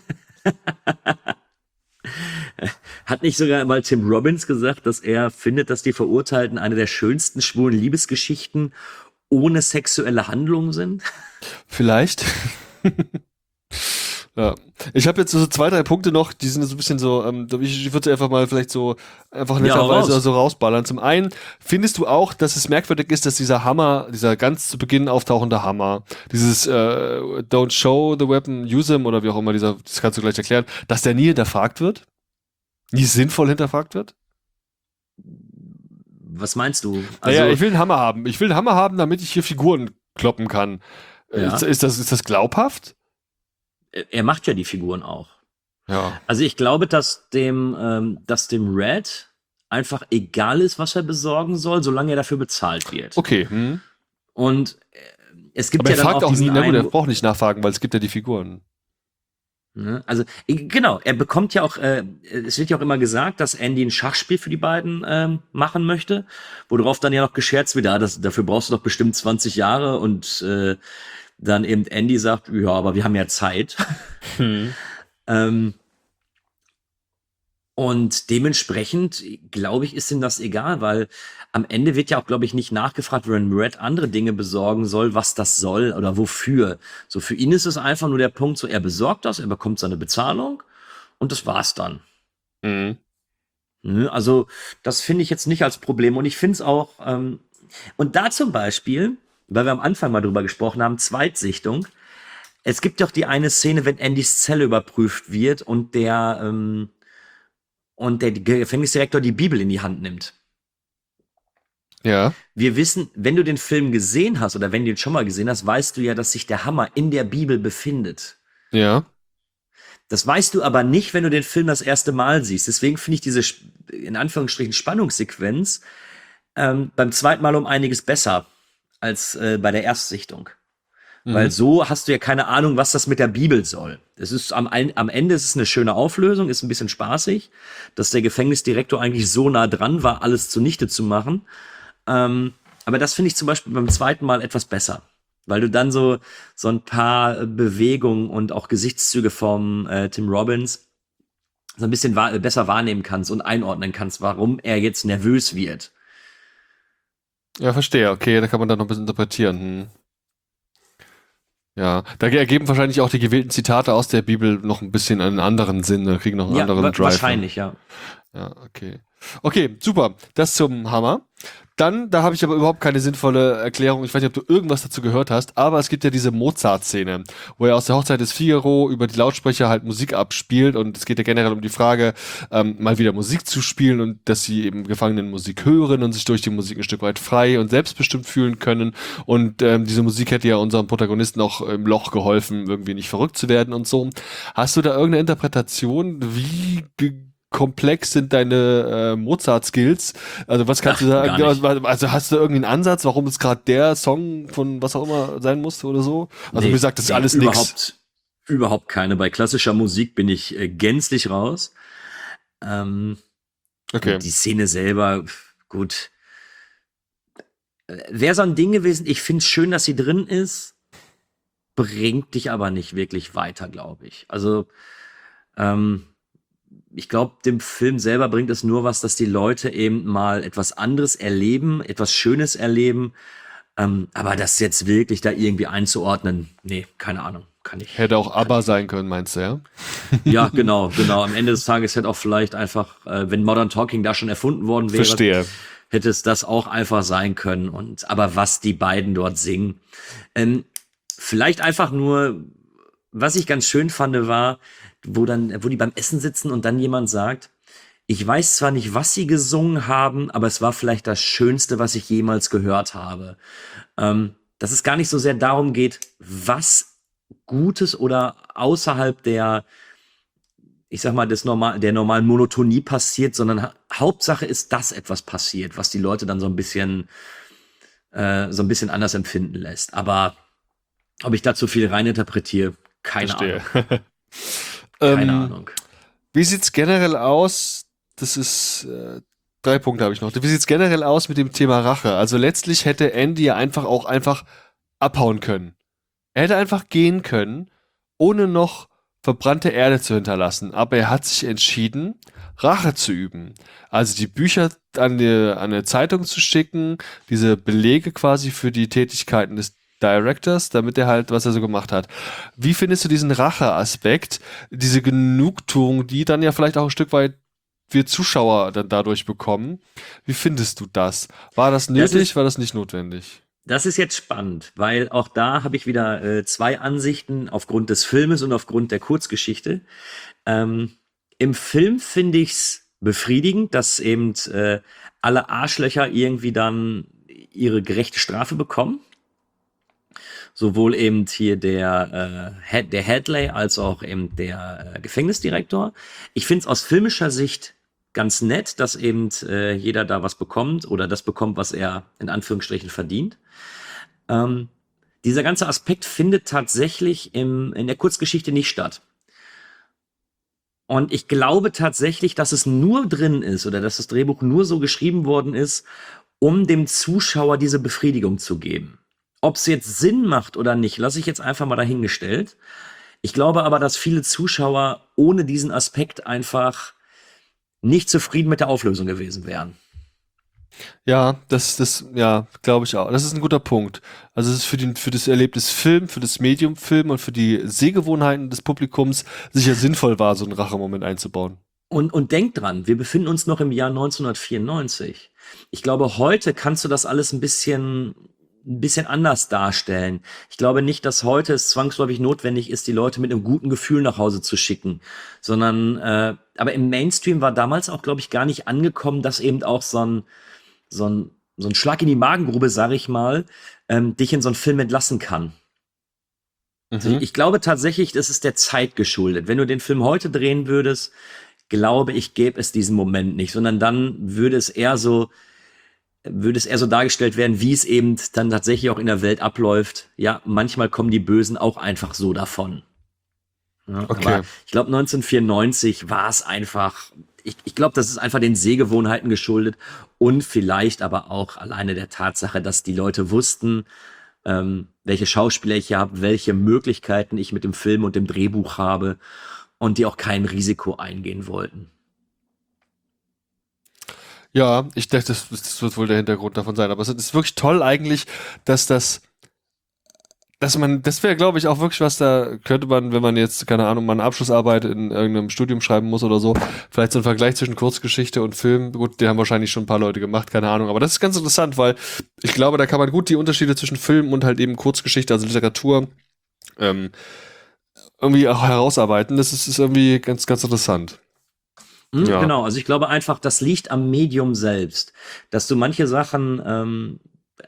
Hat nicht sogar mal Tim Robbins gesagt, dass er findet, dass die Verurteilten eine der schönsten schwulen Liebesgeschichten ohne sexuelle Handlungen sind? Vielleicht. Ja. Ich habe jetzt so 2, 3 Punkte noch, die sind so ein bisschen so, ich würde sie einfach mal vielleicht so einfach netterweise so rausballern. Zum einen, findest du auch, dass es merkwürdig ist, dass dieser Hammer, dieser ganz zu Beginn auftauchende Hammer, dieses Don't show the weapon, use him oder wie auch immer, das kannst du gleich erklären, dass der nie hinterfragt wird? Nie sinnvoll hinterfragt wird? Was meinst du? Also, Naja, ich will einen Hammer haben. Ich will einen Hammer haben, damit ich hier Figuren kloppen kann. Ja. Ist das glaubhaft? Er macht ja die Figuren auch. Ja. Also ich glaube, dass dem Red einfach egal ist, was er besorgen soll, solange er dafür bezahlt wird. Okay. Und es gibt Aber ja er dann fragt auch auch nie, diesen na gut, er einen, braucht nicht nachfragen, weil es gibt ja die Figuren. ne? Also genau, er bekommt ja auch, es wird ja auch immer gesagt, dass Andy ein Schachspiel für die beiden machen möchte, worauf dann ja noch gescherzt wird, dafür brauchst du doch bestimmt 20 Jahre und dann eben Andy sagt, ja, aber wir haben ja Zeit. Und dementsprechend, glaube ich, ist ihm das egal, weil am Ende wird ja auch, glaube ich, nicht nachgefragt, wenn Red andere Dinge besorgen soll, was das soll oder wofür. So, für ihn ist es einfach nur der Punkt, so, er besorgt das, er bekommt seine Bezahlung und das war's dann. Mhm. Ne, also, das finde ich jetzt nicht als Problem und ich finde es auch, und da zum Beispiel, weil wir am Anfang mal drüber gesprochen haben, Zweitsichtung, es gibt doch die eine Szene, wenn Andys Zelle überprüft wird und der Gefängnisdirektor die Bibel in die Hand nimmt. Ja. Wir wissen, wenn du den Film gesehen hast oder wenn du ihn schon mal gesehen hast, weißt du ja, dass sich der Hammer in der Bibel befindet. Ja. Das weißt du aber nicht, wenn du den Film das erste Mal siehst. Deswegen finde ich diese, in Anführungsstrichen, Spannungssequenz beim zweiten Mal um einiges besser als bei der Erstsichtung. Weil so hast du ja keine Ahnung, was das mit der Bibel soll. Es ist am Ende ist es eine schöne Auflösung, ist ein bisschen spaßig, dass der Gefängnisdirektor eigentlich so nah dran war, alles zunichte zu machen. Aber das finde ich zum Beispiel beim zweiten Mal etwas besser, weil du dann so ein paar Bewegungen und auch Gesichtszüge vom Tim Robbins so ein bisschen besser wahrnehmen kannst und einordnen kannst, warum er jetzt nervös wird. Ja, verstehe. Okay, da kann man dann noch ein bisschen interpretieren. Ja, da ergeben wahrscheinlich auch die gewählten Zitate aus der Bibel noch ein bisschen einen anderen Sinn, kriegen noch einen anderen Drive. Wahrscheinlich, ja. Ja, okay. Okay, super. Das zum Hammer. Dann, da habe ich aber überhaupt keine sinnvolle Erklärung. Ich weiß nicht, ob du irgendwas dazu gehört hast, aber es gibt ja diese Mozart-Szene, wo er aus der Hochzeit des Figaro über die Lautsprecher halt Musik abspielt und es geht ja generell um die Frage, mal wieder Musik zu spielen und dass sie eben Gefangenen Musik hören und sich durch die Musik ein Stück weit frei und selbstbestimmt fühlen können und diese Musik hätte ja unserem Protagonisten auch im Loch geholfen, irgendwie nicht verrückt zu werden und so. Hast du da irgendeine Interpretation, wie komplex sind deine Mozart-Skills? Also was kannst du sagen? Also hast du irgendwie einen Ansatz, warum es gerade der Song von was auch immer sein musste oder so? Also wie gesagt, das ist alles nichts. Überhaupt keine. Bei klassischer Musik bin ich gänzlich raus. Okay. Die Szene selber, gut. Wäre so ein Ding gewesen, ich finde es schön, dass sie drin ist, bringt dich aber nicht wirklich weiter, glaube ich. Also, ich glaube, dem Film selber bringt es nur was, dass die Leute eben mal etwas anderes erleben, etwas Schönes erleben. Aber das jetzt wirklich da irgendwie einzuordnen, nee, keine Ahnung, kann ich. Hätte auch ABBA sein können, meinst du, ja? Ja, genau. Am Ende des Tages hätte auch vielleicht einfach, wenn Modern Talking da schon erfunden worden wäre, Verstehe. Hätte es das auch einfach sein können. Aber was die beiden dort singen, vielleicht einfach nur, was ich ganz schön fand, war, wo die beim Essen sitzen und dann jemand sagt, ich weiß zwar nicht, was sie gesungen haben, aber es war vielleicht das Schönste, was ich jemals gehört habe. Dass es gar nicht so sehr darum geht, was Gutes oder außerhalb der, ich sag mal, der normalen Monotonie passiert, sondern Hauptsache ist, dass etwas passiert, was die Leute dann so ein bisschen so ein bisschen anders empfinden lässt. Aber ob ich dazu viel reininterpretiere, keine Ahnung. Keine Ahnung. Wie sieht's generell aus? Das ist 3 Punkte habe ich noch. Wie sieht's generell aus mit dem Thema Rache? Also letztlich hätte Andy ja einfach abhauen können. Er hätte einfach gehen können, ohne noch verbrannte Erde zu hinterlassen. Aber er hat sich entschieden, Rache zu üben. Also die Bücher an eine Zeitung zu schicken, diese Belege quasi für die Tätigkeiten des Directors, damit er halt, was er so gemacht hat. Wie findest du diesen Rache-Aspekt, diese Genugtuung, die dann ja vielleicht auch ein Stück weit wir Zuschauer dann dadurch bekommen? Wie findest du das? War das nötig, war das nicht notwendig? Das ist jetzt spannend, weil auch da habe ich wieder 2 Ansichten aufgrund des Filmes und aufgrund der Kurzgeschichte. Im Film finde ich es befriedigend, dass eben alle Arschlöcher irgendwie dann ihre gerechte Strafe bekommen. Sowohl eben hier der Hadley als auch eben der Gefängnisdirektor. Ich finde es aus filmischer Sicht ganz nett, dass eben jeder da was bekommt oder das bekommt, was er in Anführungsstrichen verdient. Dieser ganze Aspekt findet tatsächlich in der Kurzgeschichte nicht statt. Und ich glaube tatsächlich, dass es nur drin ist oder dass das Drehbuch nur so geschrieben worden ist, um dem Zuschauer diese Befriedigung zu geben. Ob es jetzt Sinn macht oder nicht, lasse ich jetzt einfach mal dahingestellt. Ich glaube aber, dass viele Zuschauer ohne diesen Aspekt einfach nicht zufrieden mit der Auflösung gewesen wären. Ja, das glaube ich auch. Das ist ein guter Punkt. Also es ist für das Erlebnis Film, für das Medium Film und für die Sehgewohnheiten des Publikums sicher sinnvoll war, so einen Rachemoment einzubauen. Und denk dran, wir befinden uns noch im Jahr 1994. Ich glaube, heute kannst du das alles ein bisschen anders darstellen. Ich glaube nicht, dass heute es zwangsläufig notwendig ist, die Leute mit einem guten Gefühl nach Hause zu schicken, sondern aber im Mainstream war damals auch, glaube ich, gar nicht angekommen, dass eben auch so ein Schlag in die Magengrube, sag ich mal, dich in so einen Film entlassen kann. Also ich glaube tatsächlich, das ist der Zeit geschuldet. Wenn du den Film heute drehen würdest, glaube ich, gäbe es diesen Moment nicht, sondern dann würde es eher so dargestellt werden, wie es eben dann tatsächlich auch in der Welt abläuft. Ja, manchmal kommen die Bösen auch einfach so davon. Ja, okay. Aber ich glaube, 1994 war es einfach, ich glaube, das ist einfach den Sehgewohnheiten geschuldet und vielleicht aber auch alleine der Tatsache, dass die Leute wussten, welche Schauspieler ich habe, welche Möglichkeiten ich mit dem Film und dem Drehbuch habe und die auch kein Risiko eingehen wollten. Ja, ich dachte, das wird wohl der Hintergrund davon sein. Aber es ist wirklich toll eigentlich, dass das wäre, glaube ich, auch wirklich was, da könnte man, wenn man jetzt, keine Ahnung, mal eine Abschlussarbeit in irgendeinem Studium schreiben muss oder so, vielleicht so einen Vergleich zwischen Kurzgeschichte und Film. Gut, den haben wahrscheinlich schon ein paar Leute gemacht, keine Ahnung. Aber das ist ganz interessant, weil ich glaube, da kann man gut die Unterschiede zwischen Film und halt eben Kurzgeschichte, also Literatur, irgendwie auch herausarbeiten. Das ist irgendwie ganz, ganz interessant. Ja. Genau, also ich glaube einfach, das liegt am Medium selbst, dass du manche Sachen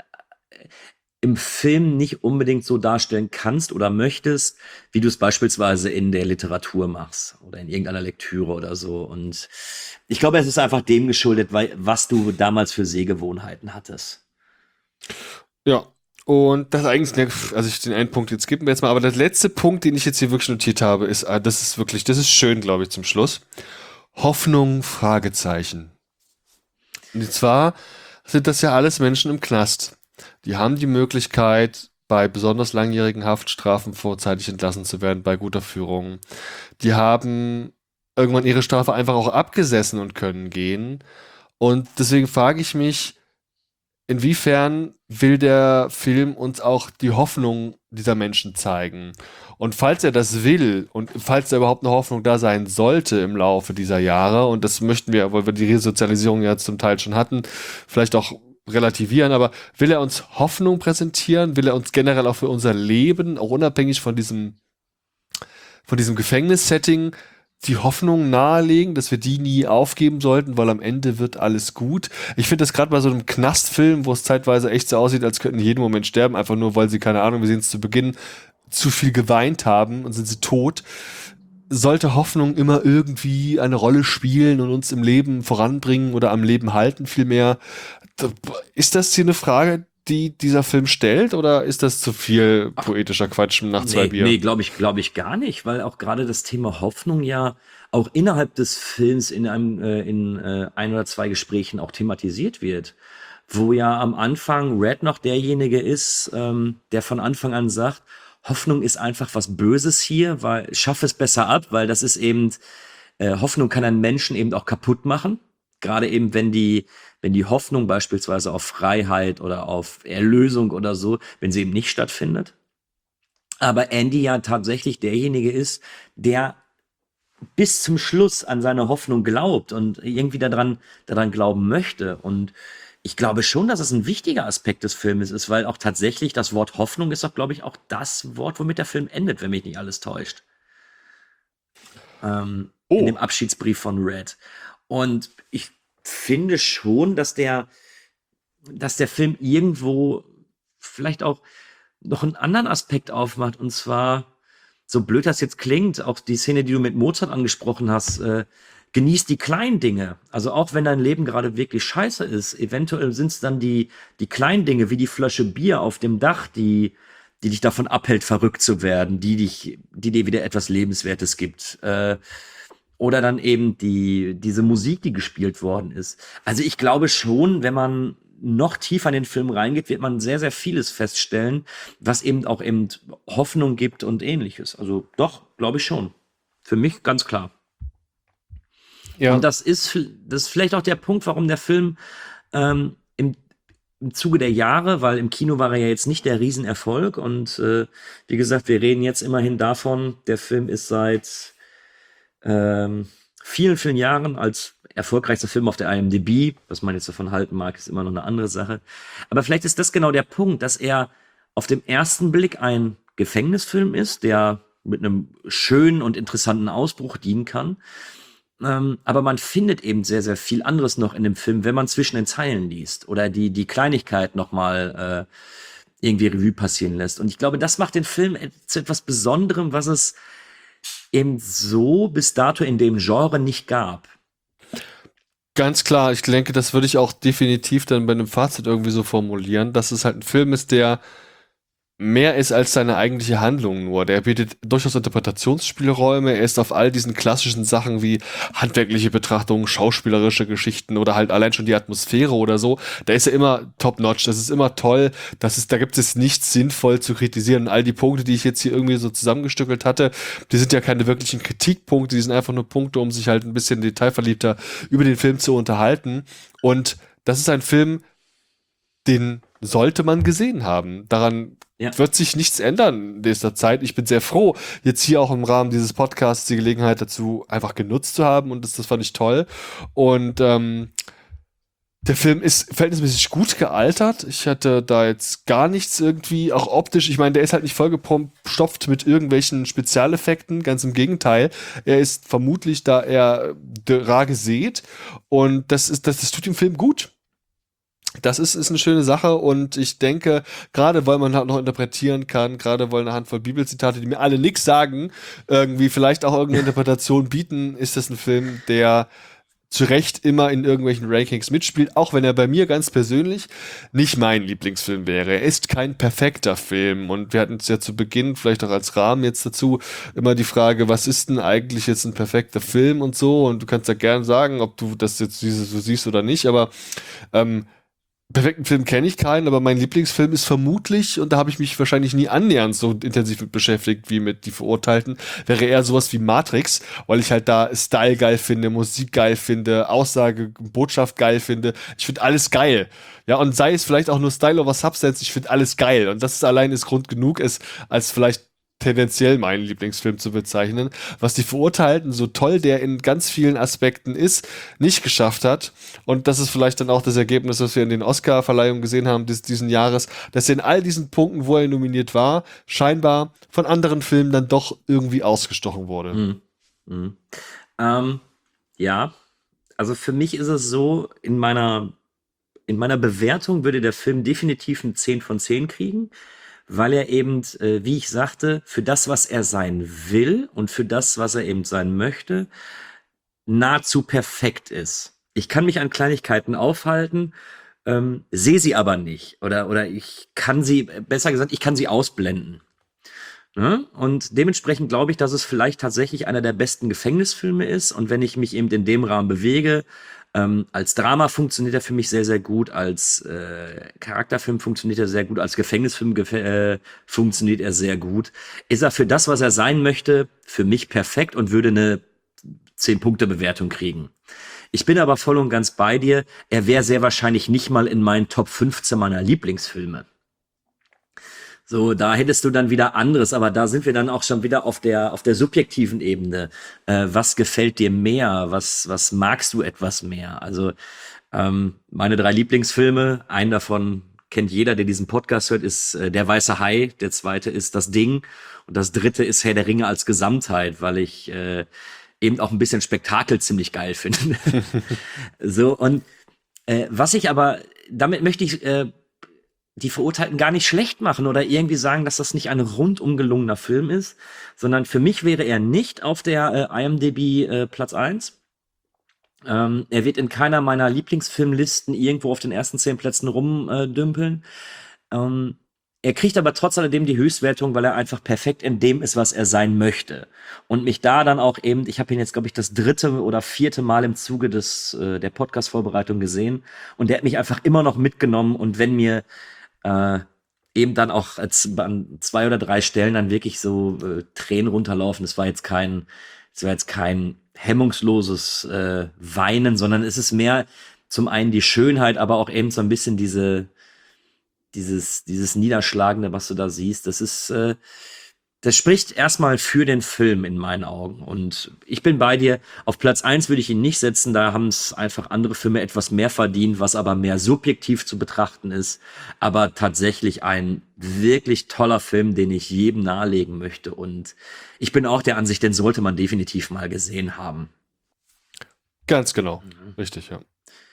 im Film nicht unbedingt so darstellen kannst oder möchtest, wie du es beispielsweise in der Literatur machst oder in irgendeiner Lektüre oder so. Und ich glaube, es ist einfach dem geschuldet, was du damals für Sehgewohnheiten hattest. Ja. Und das eigentlich, also den einen Punkt jetzt skippen wir jetzt mal, aber der letzte Punkt, den ich jetzt hier wirklich notiert habe, ist, das ist schön, glaube ich, zum Schluss. Hoffnung, Fragezeichen. Und zwar sind das ja alles Menschen im Knast. Die haben die Möglichkeit, bei besonders langjährigen Haftstrafen vorzeitig entlassen zu werden, bei guter Führung. Die haben irgendwann ihre Strafe einfach auch abgesessen und können gehen. Und deswegen frage ich mich, inwiefern will der Film uns auch die Hoffnung dieser Menschen zeigen? Und falls er das will und falls da überhaupt eine Hoffnung da sein sollte im Laufe dieser Jahre, und das möchten wir, weil wir die Resozialisierung ja zum Teil schon hatten, vielleicht auch relativieren, aber will er uns Hoffnung präsentieren? Will er uns generell auch für unser Leben, auch unabhängig von diesem Gefängnissetting, die Hoffnung nahelegen, dass wir die nie aufgeben sollten, weil am Ende wird alles gut. Ich finde das gerade bei so einem Knastfilm, wo es zeitweise echt so aussieht, als könnten die jeden Moment sterben, einfach nur, weil sie, keine Ahnung, wir sehen es zu Beginn, zu viel geweint haben und sind sie tot, sollte Hoffnung immer irgendwie eine Rolle spielen und uns im Leben voranbringen oder am Leben halten vielmehr. Ist das hier eine Frage, die dieser Film stellt, oder ist das zu viel poetischer Quatsch nach 2 Bier? Nee, glaube ich gar nicht, weil auch gerade das Thema Hoffnung ja auch innerhalb des Films in ein oder zwei Gesprächen auch thematisiert wird. Wo ja am Anfang Red noch derjenige ist, der von Anfang an sagt, Hoffnung ist einfach was Böses hier, weil schaff es besser ab, weil das ist eben, Hoffnung kann einen Menschen eben auch kaputt machen. Gerade eben, wenn die Hoffnung beispielsweise auf Freiheit oder auf Erlösung oder so, wenn sie eben nicht stattfindet. Aber Andy ja tatsächlich derjenige ist, der bis zum Schluss an seine Hoffnung glaubt und irgendwie daran glauben möchte. Und ich glaube schon, dass es ein wichtiger Aspekt des Filmes ist, weil auch tatsächlich das Wort Hoffnung ist doch, glaube ich, auch das Wort, womit der Film endet, wenn mich nicht alles täuscht. In dem Abschiedsbrief von Red. Und ich finde schon, dass der Film irgendwo vielleicht auch noch einen anderen Aspekt aufmacht. Und zwar, so blöd das jetzt klingt, auch die Szene, die du mit Mozart angesprochen hast, genieß die kleinen Dinge. Also auch wenn dein Leben gerade wirklich scheiße ist, eventuell sind es dann die kleinen Dinge, wie die Flasche Bier auf dem Dach, die dich davon abhält, verrückt zu werden, die dir wieder etwas Lebenswertes gibt. Oder dann eben diese Musik, die gespielt worden ist. Also ich glaube schon, wenn man noch tiefer in den Film reingeht, wird man sehr, sehr vieles feststellen, was eben auch eben Hoffnung gibt und Ähnliches. Also doch, glaube ich schon. Für mich ganz klar. Ja. Und das ist vielleicht auch der Punkt, warum der Film im Zuge der Jahre, weil im Kino war er ja jetzt nicht der Riesenerfolg und wie gesagt, wir reden jetzt immerhin davon, der Film ist seit vielen, vielen Jahren als erfolgreichster Film auf der IMDb, was man jetzt davon halten mag, ist immer noch eine andere Sache. Aber vielleicht ist das genau der Punkt, dass er auf den ersten Blick ein Gefängnisfilm ist, der mit einem schönen und interessanten Ausbruch dienen kann. Aber man findet eben sehr, sehr viel anderes noch in dem Film, wenn man zwischen den Zeilen liest oder die Kleinigkeit nochmal irgendwie Revue passieren lässt. Und ich glaube, das macht den Film zu etwas Besonderem, was es eben so bis dato in dem Genre nicht gab. Ganz klar, ich denke, das würde ich auch definitiv dann bei einem Fazit irgendwie so formulieren, dass es halt ein Film ist, der mehr ist als seine eigentliche Handlung nur. Der bietet durchaus Interpretationsspielräume. Er ist auf all diesen klassischen Sachen wie handwerkliche Betrachtungen, schauspielerische Geschichten oder halt allein schon die Atmosphäre oder so. Da ist er immer top-notch. Das ist immer toll. Da gibt es nichts sinnvoll zu kritisieren. Und all die Punkte, die ich jetzt hier irgendwie so zusammengestückelt hatte, die sind ja keine wirklichen Kritikpunkte. Die sind einfach nur Punkte, um sich halt ein bisschen detailverliebter über den Film zu unterhalten. Und das ist ein Film, den sollte man gesehen haben. Daran wird sich nichts ändern in nächster Zeit. Ich bin sehr froh, jetzt hier auch im Rahmen dieses Podcasts die Gelegenheit dazu einfach genutzt zu haben und das fand ich toll. Und der Film ist verhältnismäßig gut gealtert. Ich hatte da jetzt gar nichts irgendwie, auch optisch. Ich meine, der ist halt nicht vollgestopft mit irgendwelchen Spezialeffekten. Ganz im Gegenteil. Er ist vermutlich, da er rar gesät. Und das tut dem Film gut. Das ist eine schöne Sache und ich denke, gerade weil man halt noch interpretieren kann, gerade weil eine Handvoll Bibelzitate, die mir alle nichts sagen, irgendwie vielleicht auch irgendeine Interpretation bieten, ist das ein Film, der zu Recht immer in irgendwelchen Rankings mitspielt, auch wenn er bei mir ganz persönlich nicht mein Lieblingsfilm wäre. Er ist kein perfekter Film und wir hatten es ja zu Beginn, vielleicht auch als Rahmen jetzt dazu, immer die Frage, was ist denn eigentlich jetzt ein perfekter Film und so, und du kannst ja gerne sagen, ob du das jetzt so siehst oder nicht, aber perfekten Film kenne ich keinen, aber mein Lieblingsfilm ist vermutlich, und da habe ich mich wahrscheinlich nie annähernd so intensiv mit beschäftigt wie mit Die Verurteilten, wäre eher sowas wie Matrix, weil ich halt da Style geil finde, Musik geil finde, Aussage, Botschaft geil finde. Ich finde alles geil. Ja, und sei es vielleicht auch nur Style over Substance, ich finde alles geil. Und das ist allein Grund genug, es als vielleicht tendenziell meinen Lieblingsfilm zu bezeichnen, was Die Verurteilten, so toll der in ganz vielen Aspekten ist, nicht geschafft hat. Und das ist vielleicht dann auch das Ergebnis, was wir in den Oscar-Verleihungen gesehen haben diesen Jahres, dass er in all diesen Punkten, wo er nominiert war, scheinbar von anderen Filmen dann doch irgendwie ausgestochen wurde. Ja, also für mich ist es so, in meiner Bewertung würde der Film definitiv eine 10 von 10 kriegen, weil er eben, wie ich sagte, für das, was er sein will und für das, was er eben sein möchte, nahezu perfekt ist. Ich kann mich an Kleinigkeiten aufhalten, sehe sie aber nicht. Oder ich kann sie, besser gesagt, ich kann sie ausblenden. Ne? Und dementsprechend glaube ich, dass es vielleicht tatsächlich einer der besten Gefängnisfilme ist. Und wenn ich mich eben in dem Rahmen bewege, als Drama funktioniert er für mich sehr, sehr gut, als Charakterfilm funktioniert er sehr gut, als Gefängnisfilm funktioniert er sehr gut. Ist er für das, was er sein möchte, für mich perfekt und würde eine 10-Punkte-Bewertung kriegen. Ich bin aber voll und ganz bei dir. Er wäre sehr wahrscheinlich nicht mal in meinen Top 15 meiner Lieblingsfilme. So, da hättest du dann wieder anderes, aber da sind wir dann auch schon wieder auf der subjektiven Ebene. Was gefällt dir mehr? Was magst du etwas mehr? Also meine 3 Lieblingsfilme, einen davon kennt jeder, der diesen Podcast hört, ist Der Weiße Hai, der zweite ist Das Ding und das dritte ist Herr der Ringe als Gesamtheit, weil ich eben auch ein bisschen Spektakel ziemlich geil finde. So, und was ich aber, damit möchte ich die Verurteilten gar nicht schlecht machen oder irgendwie sagen, dass das nicht ein rundum gelungener Film ist, sondern für mich wäre er nicht auf der IMDb Platz 1. Er wird in keiner meiner Lieblingsfilmlisten irgendwo auf den ersten 10 Plätzen rumdümpeln. Er kriegt aber trotz alledem die Höchstwertung, weil er einfach perfekt in dem ist, was er sein möchte. Und mich da dann auch eben, ich habe ihn jetzt, glaube ich, das 3. oder 4. Mal im Zuge der Podcast-Vorbereitung gesehen. Und der hat mich einfach immer noch mitgenommen. Und wenn mir eben dann auch an 2 oder 3 Stellen dann wirklich so Tränen runterlaufen, das war jetzt kein hemmungsloses Weinen, sondern es ist mehr zum einen die Schönheit, aber auch eben so ein bisschen dieses Niederschlagende, was du da siehst, das spricht erstmal für den Film in meinen Augen. Und ich bin bei dir. Auf Platz 1 würde ich ihn nicht setzen. Da haben es einfach andere Filme etwas mehr verdient, was aber mehr subjektiv zu betrachten ist. Aber tatsächlich ein wirklich toller Film, den ich jedem nahelegen möchte. Und ich bin auch der Ansicht, den sollte man definitiv mal gesehen haben. Ganz genau. Richtig, ja.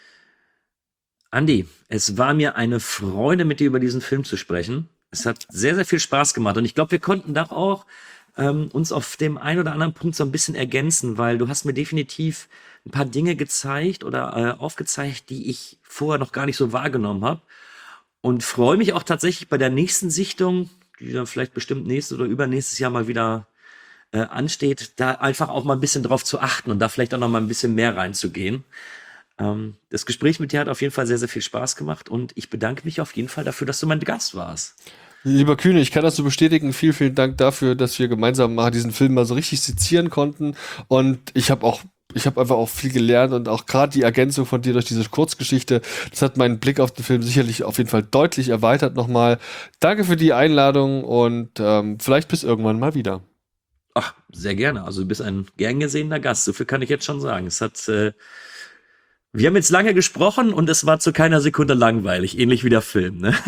Andi, es war mir eine Freude, mit dir über diesen Film zu sprechen. Es hat sehr, sehr viel Spaß gemacht und ich glaube, wir konnten da auch uns auf dem einen oder anderen Punkt so ein bisschen ergänzen, weil du hast mir definitiv ein paar Dinge gezeigt oder aufgezeigt, die ich vorher noch gar nicht so wahrgenommen habe und freue mich auch tatsächlich bei der nächsten Sichtung, die dann vielleicht bestimmt nächstes oder übernächstes Jahr mal wieder ansteht, da einfach auch mal ein bisschen drauf zu achten und da vielleicht auch noch mal ein bisschen mehr reinzugehen. Das Gespräch mit dir hat auf jeden Fall sehr, sehr viel Spaß gemacht und ich bedanke mich auf jeden Fall dafür, dass du mein Gast warst. Lieber Kühne, ich kann das so bestätigen. Vielen, vielen Dank dafür, dass wir gemeinsam mal diesen Film mal so richtig sezieren konnten und ich habe einfach auch viel gelernt und auch gerade die Ergänzung von dir durch diese Kurzgeschichte, das hat meinen Blick auf den Film sicherlich auf jeden Fall deutlich erweitert nochmal. Danke für die Einladung und vielleicht bis irgendwann mal wieder. Ach, sehr gerne. Also du bist ein gern gesehener Gast, so viel kann ich jetzt schon sagen. Wir haben jetzt lange gesprochen und es war zu keiner Sekunde langweilig, ähnlich wie der Film, ne?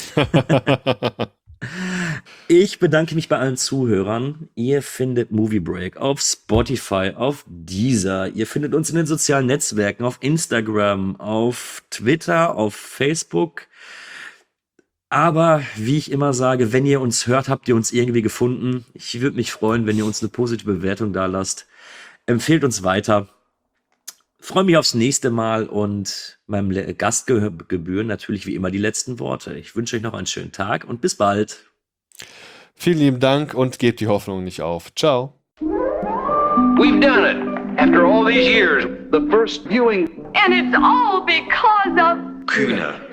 Ich bedanke mich bei allen Zuhörern. Ihr findet Movie Break auf Spotify, auf Deezer. Ihr findet uns in den sozialen Netzwerken, auf Instagram, auf Twitter, auf Facebook. Aber wie ich immer sage, wenn ihr uns hört, habt ihr uns irgendwie gefunden. Ich würde mich freuen, wenn ihr uns eine positive Bewertung da lasst. Empfehlt uns weiter. Freue mich aufs nächste Mal und meinem Gast gebühren natürlich wie immer die letzten Worte. Ich wünsche euch noch einen schönen Tag und bis bald. Vielen lieben Dank und gebt die Hoffnung nicht auf. Ciao. We've done it. After all these years, the first viewing. And it's all because of Kühne.